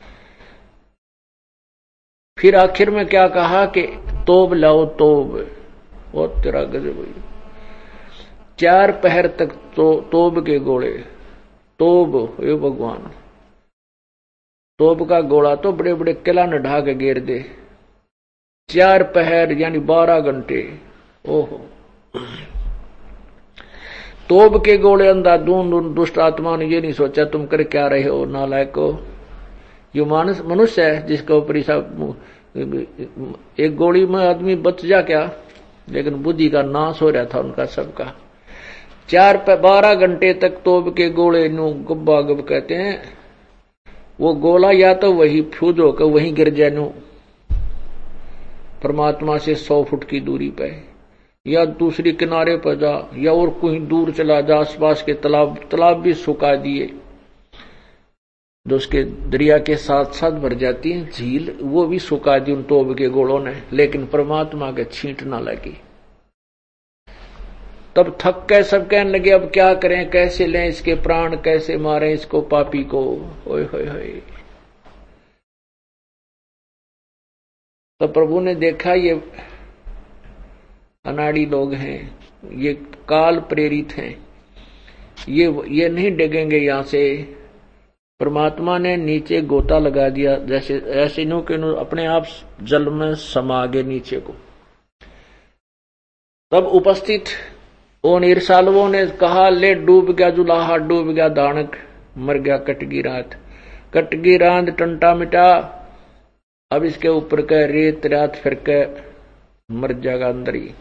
फिर आखिर में क्या कहा कि तोब लाओ, तोब। वो तेरा गजब हुई। चार पहर तक तो तोब के गोले, तोब, हे भगवान, तोब का गोला तो बड़े बड़े किला न ढा के घेर दे। चार पहर यानी बारह घंटे। ओहो, तोब के गोले अंधाधुंध। दुष्ट आत्मा ने ये नहीं सोचा तुम कर क्या रहे हो, नालायक हो। यो मानस मनुष्य है जिसके ऊपर एक गोली में आदमी बच जा क्या, लेकिन बुद्धि का नाश हो रहा था उनका सबका। चार पे बारह घंटे तक तोब के गोले नु गुब्बा गुब कहते हैं, वो गोला या तो वही फ्यूज होकर वहीं गिर जाए नु परमात्मा से सौ फुट की दूरी पे, या दूसरी किनारे पर जा, या और कहीं दूर चला जा। आसपास के तालाब तालाब भी सुखा दिए, जो उसके दरिया के साथ साथ भर जाती है झील, वो भी सुखा दी उन तोब के गोलों ने, लेकिन परमात्मा के छींट ना लगी। तब थक के सब कहने लगे अब क्या करें, कैसे लें इसके प्राण, कैसे मारें इसको पापी को। ओए होए होए। तो प्रभु ने देखा ये अनाड़ी लोग हैं, ये काल प्रेरित हैं, ये ये नहीं डिगेंगे यहां से। परमात्मा ने नीचे गोता लगा दिया, जैसे ऐसे नो के नो अपने आप जल में समा गए नीचे को। तब उपस्थित उन ईर्षालुओं ने कहा, ले डूब गया जुलाहा, डूब गया दानक, मर गया कटगी रात, कटगी रात टंटा मिटा, अब इसके ऊपर का रेत रात फिर के मर जाएगा अंदर ही।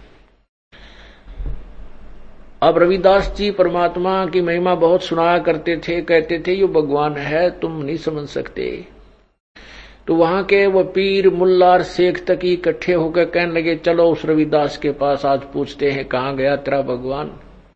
अब रविदास जी परमात्मा की महिमा बहुत सुनाया करते थे, कहते थे ये भगवान है, तुम नहीं समझ सकते। तो वहां के वो पीर मुल्ला और शेख तक इकट्ठे होकर कहने लगे, चलो उस रविदास के पास आज पूछते हैं कहां गया तेरा भगवान।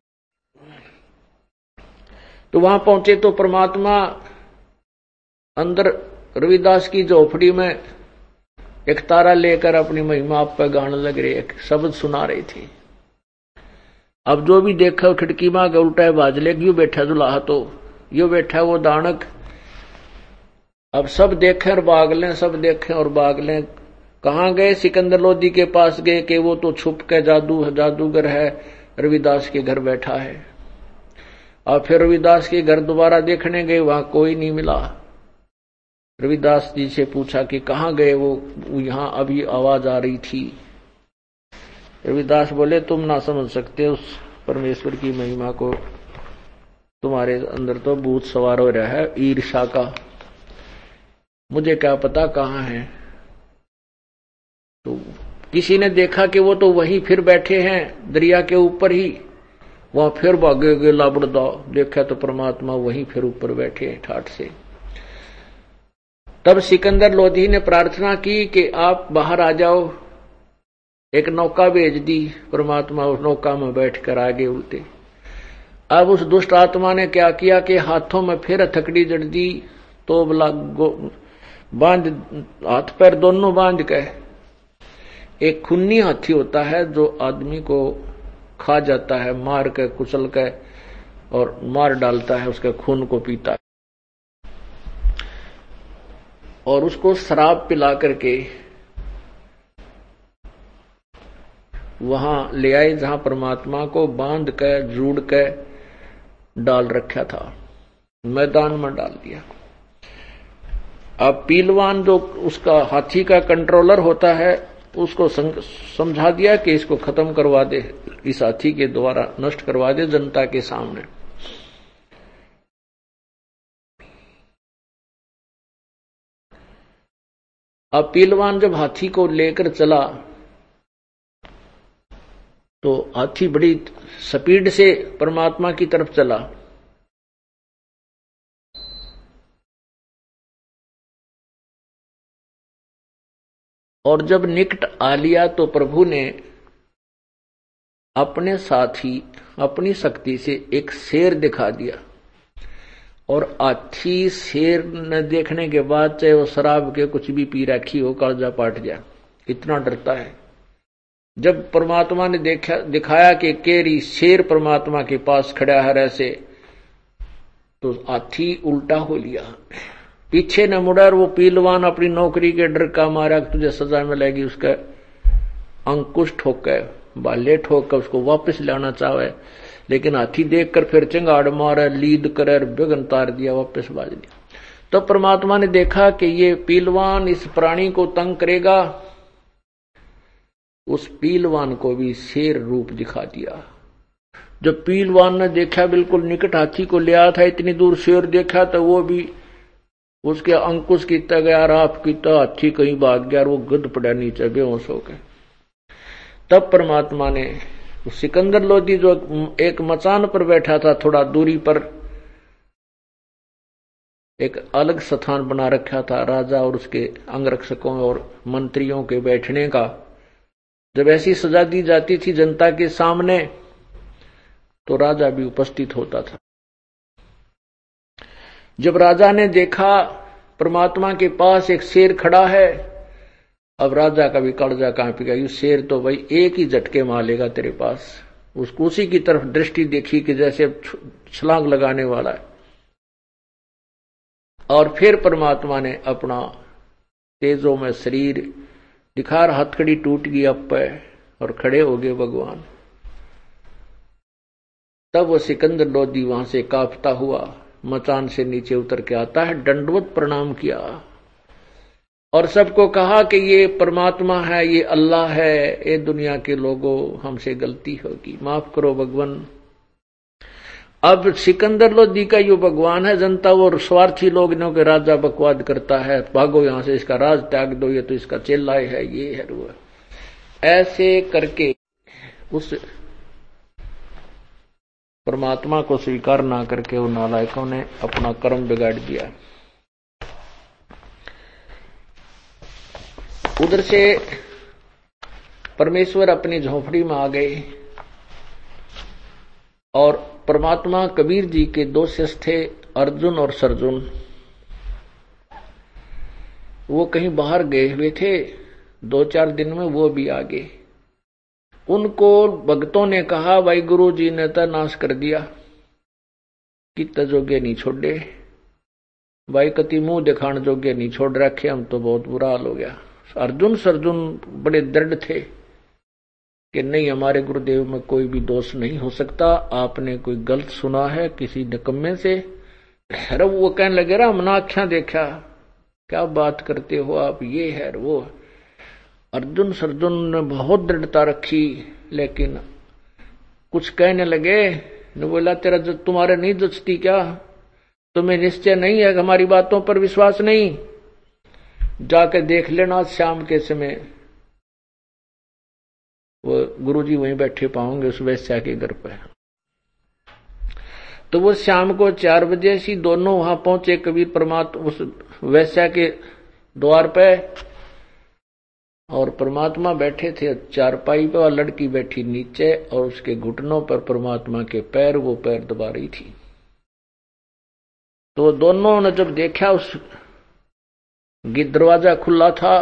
तो वहां पहुंचे तो परमात्मा अंदर रविदास की झोपड़ी में एक तारा लेकर अपनी महिमा आप पे गाने लग रहे, एक शब्द सुना रही थी। अब जो भी देखा खिड़की में गया उल्टा बाजले, क्यों बैठा दुल्हा, तो यो बैठा वो दानक। अब सब देखें और भाग लें, सब देखें और भाग लें। कहां गए? सिकंदर लोधी के पास गए कि वो तो छुप के जादू जादूगर है, रविदास के घर बैठा है। और फिर रविदास के घर दोबारा देखने गए, वहां कोई नहीं मिला। रविदास जी से पूछा कि कहां गए वो, यहां अभी आवाज आ रही थी। रविदास बोले, तुम ना समझ सकते उस परमेश्वर की महिमा को, तुम्हारे अंदर तो भूत सवार हो रहा है ईर्षा का, मुझे क्या पता कहां है। तो किसी ने देखा कि वो तो वहीं फिर बैठे हैं दरिया के ऊपर ही, वहां फिर भागे गए लाबड़दा, देखा तो परमात्मा वहीं फिर ऊपर बैठे हैं ठाठ से। तब सिकंदर लोधी ने प्रार्थना की कि आप बाहर आ जाओ। एक नौका भेज दी, परमात्मा उस नौका में बैठकर आगे उल्टे। अब उस दुष्ट आत्मा ने क्या किया कि हाथों में फिर हथकड़ी जड़ दी, तो बांध हाथ पैर दोनों बांध के। एक खूनी हाथी होता है जो आदमी को खा जाता है, मार के कुचल के और मार डालता है, उसके खून को पीता है। और उसको शराब पिला करके वहां ले आए जहां परमात्मा को बांध के जूड़ के डाल रखा था, मैदान में डाल दिया। अब पीलवान जो उसका हाथी का कंट्रोलर होता है, उसको समझा दिया कि इसको खत्म करवा दे, इस हाथी के द्वारा नष्ट करवा दे जनता के सामने। अब पीलवान जब हाथी को लेकर चला तो हाथी बड़ी स्पीड से परमात्मा की तरफ चला। और जब निकट आ लिया तो प्रभु ने अपने साथ ही अपनी शक्ति से एक शेर दिखा दिया। और हाथी शेर न देखने के बाद चाहे वो शराब के कुछ भी पी रखी हो, कालजा पाट गया, इतना डरता है। जब परमात्मा ने देखा दिखाया कि केरी शेर परमात्मा के पास खड़ा है ऐसे, तो हाथी उल्टा हो लिया, पीछे न मुड़ा। और वो पीलवान अपनी नौकरी के डर का मारा कि तुझे सजा मिलेगी, उसका अंकुश ठोक के बाले ठोक कर उसको वापस लाना चाहे, लेकिन हाथी देखकर फिर चिंगाड़ मारा, लीद कर बेगन तार दिया, वापस बाज दिया। तो परमात्मा ने देखा कि ये पीलवान इस प्राणी को तंग करेगा, उस पीलवान को भी शेर रूप दिखा दिया। जब पीलवान ने देखा बिल्कुल निकट हाथी को ले आया था, इतनी दूर शेर देखा तो वो भी उसके अंकुश कीता गया, राफ कीता, हाथी कहीं भाग गया और वो गिद्ध पड़ा नीचे बेहोश हो गए। तब परमात्मा ने सिकंदर लोधी जो एक मचान पर बैठा था, थोड़ा दूरी पर एक अलग स्थान बना रखा था राजा और उसके अंगरक्षकों और मंत्रियों के बैठने का। जब ऐसी सजा दी जाती थी जनता के सामने तो राजा भी उपस्थित होता था। जब राजा ने देखा परमात्मा के पास एक शेर खड़ा है, अब राजा का भी कड़जा कांप गया। ये शेर तो भाई एक ही झटके मारेगा तेरे पास। उसको उसी की तरफ दृष्टि देखी कि जैसे छलांग लगाने वाला है। और फिर परमात्मा ने अपना तेजों में शरीर दिखार, हथकड़ी टूट गई अब पे और खड़े हो गए भगवान। तब वो सिकंदर लोधी वहां से कांपता हुआ मचान से नीचे उतर के आता है, दंडवत प्रणाम किया और सबको कहा कि ये परमात्मा है, ये अल्लाह है, ये दुनिया के लोगों हमसे गलती होगी, माफ करो भगवान। अब सिकंदर लोधी का यो भगवान है, जनता वो स्वार्थी लोग इन्हों के राजा बकवाद करता है, भागो यहां से, इसका राज त्याग दो, ये तो इसका चेला है, ये है वो। ऐसे करके उस परमात्मा को स्वीकार ना करके उन नालायकों ने अपना कर्म बिगाड़ दिया। उधर से परमेश्वर अपनी झोपड़ी में आ गए और परमात्मा कबीर जी के दो शिष्य थे, अर्जुन और सरजुन। वो कहीं बाहर गए हुए थे, दो चार दिन में वो भी आ गए। उनको भक्तों ने कहा, भाई गुरु जी ने तो नाश कर दिया, कित जोगे नहीं छोड़े, भाई कति मुंह दिखाने जोगे नहीं छोड़ रखे, हम तो बहुत बुरा हाल हो गया। अर्जुन सरजुन बड़े दृढ़ थे कि नहीं, हमारे गुरुदेव में कोई भी दोष नहीं हो सकता, आपने कोई गलत सुना है किसी निकम्मे से। अरे वो कहने लगे, रहा हमने आख्या देखा, क्या बात करते हो आप, ये है वो। अर्जुन सरजुन ने बहुत दृढ़ता रखी, लेकिन कुछ कहने लगे। ने बोला, तेरा जो तुम्हारे नहीं जचती क्या, तुम्हें निश्चय नहीं है, हमारी बातों पर विश्वास नहीं, जाकर देख लेना शाम के समय वो गुरुजी वहीं बैठे पाओगे उस वैश्या के घर पर। तो वो शाम को चार बजे सी दोनों वहां पहुंचे। कबीर परमात्मा उस वैश्या के द्वार पे और परमात्मा बैठे थे चारपाई पे और लड़की बैठी नीचे और उसके घुटनों पर परमात्मा के पैर, वो पैर दबा रही थी। तो दोनों ने जब देखा उस दरवाजा खुला था,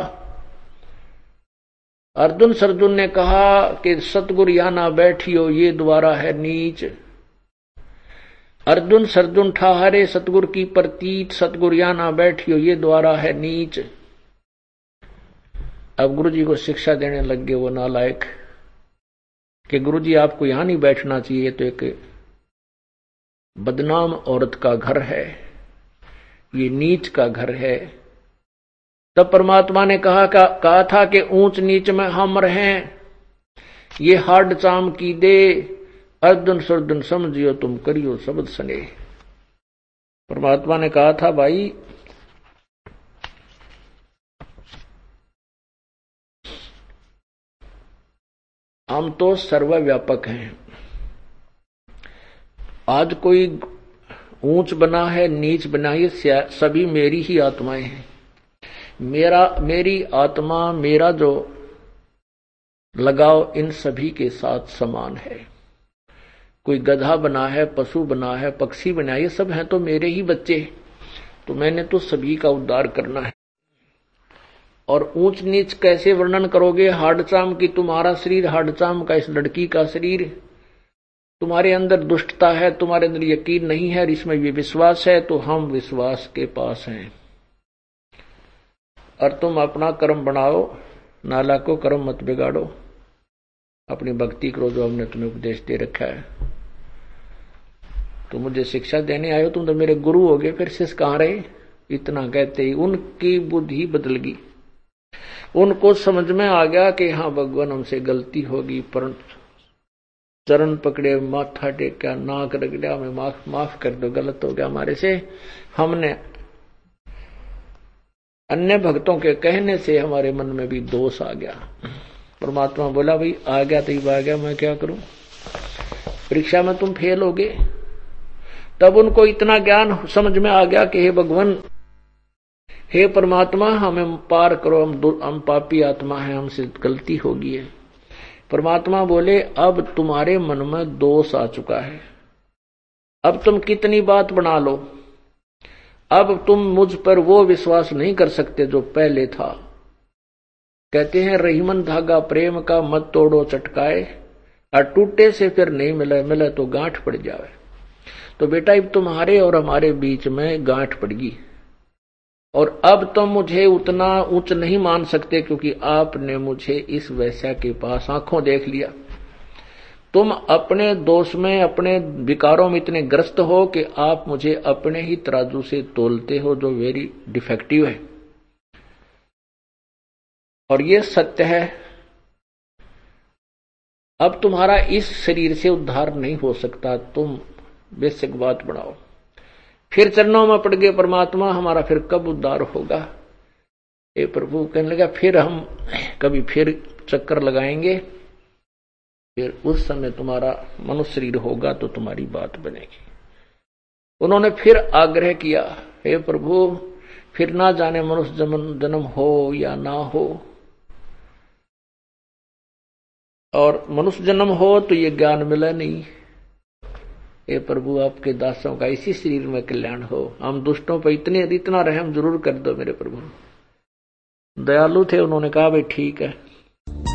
अर्जुन सर्जुन ने कहा कि सतगुरु यहां ना बैठियो, ये द्वारा है नीच। अर्जुन सर्जुन ठहरे सतगुरु की प्रतीत, सतगुरु यहां ना बैठियो, ये द्वारा है नीच। अब गुरु जी को शिक्षा देने लग गए वो नालायक कि गुरु जी आपको यहां नहीं बैठना चाहिए, तो एक बदनाम औरत का घर है, ये नीच का घर है। तब परमात्मा ने कहा का, कहा था कि ऊंच नीच में हम रहें, ये हाड चाम की दे, अर्जुन सर्जुन समझियो तुम करियो शब्द सने। परमात्मा ने कहा था भाई हम तो सर्वव्यापक हैं, आज कोई ऊंच बना है नीच बना है, सभी मेरी ही आत्माएं हैं। मेरा मेरी आत्मा मेरा जो लगाव इन सभी के साथ समान है। कोई गधा बना है, पशु बना है, पक्षी बना है, ये सब हैं तो मेरे ही बच्चे, तो मैंने तो सभी का उद्धार करना है। और ऊंच नीच कैसे वर्णन करोगे? हाडचाम की तुम्हारा शरीर, हाडचाम का इस लड़की का शरीर, तुम्हारे अंदर दुष्टता है, तुम्हारे अंदर यकीन नहीं है, इसमें ये विश्वास है, तो हम विश्वास के पास हैं। और तुम अपना कर्म बनाओ, नाला को कर्म मत बिगाड़ो, अपनी भक्ति करो जो हमने तुम्हें उपदेश दे रखा है। तुम मुझे शिक्षा देने आए हो, तुम तो मेरे गुरु हो गए, फिर शिष्य कहां रहे? इतना कहते ही उनकी बुद्धि बदल गई, उनको समझ में आ गया कि हाँ भगवान हमसे गलती होगी, परंतु चरण पकड़े, माथा टेका, नाक रगड़ा, हमें माफ माफ कर दो, गलत हो गया हमारे से। हमने अन्य भक्तों के कहने से हमारे मन में भी दोष आ गया। परमात्मा बोला भाई आ गया तो आ गया, मैं क्या करूं, परीक्षा में तुम फेल होगे। तब उनको इतना ज्ञान समझ में आ गया कि हे भगवान, हे परमात्मा, हमें पार करो, हम हम पापी आत्मा है, हमसे गलती होगी है। परमात्मा बोले अब तुम्हारे मन में दोष आ चुका है, अब तुम कितनी बात बना लो, अब तुम मुझ पर वो विश्वास नहीं कर सकते जो पहले था। कहते हैं रहीमन धागा प्रेम का मत तोड़ो चटकाए, और टूटे से फिर नहीं मिले, मिले तो गांठ पड़ जावे। तो बेटा अब तुम्हारे और हमारे बीच में गांठ पड़गी, और अब तुम मुझे उतना उच्च नहीं मान सकते, क्योंकि आपने मुझे इस वैश्या के पास आंखों देख लिया। तुम अपने दोष में, अपने विकारों में इतने ग्रस्त हो कि आप मुझे अपने ही तराजू से तोलते हो, जो वेरी डिफेक्टिव है। और ये सत्य है, अब तुम्हारा इस शरीर से उद्धार नहीं हो सकता, तुम बेसिक बात बनाओ। फिर चरणों में पड़ गए परमात्मा, हमारा फिर कब उद्धार होगा? ए प्रभु कहने लगा फिर हम कभी फिर चक्कर लगाएंगे, फिर उस समय तुम्हारा मनुष्य शरीर होगा तो तुम्हारी बात बनेगी। उन्होंने फिर आग्रह किया, हे प्रभु फिर ना जाने मनुष्य जन्म जन्म हो या ना हो, और मनुष्य जन्म हो तो ये ज्ञान मिला नहीं। हे प्रभु आपके दासों का इसी शरीर में कल्याण हो, हम दुष्टों पर इतने इतना रहम जरूर कर दो मेरे प्रभु। दयालु थे, उन्होंने कहा भाई ठीक है।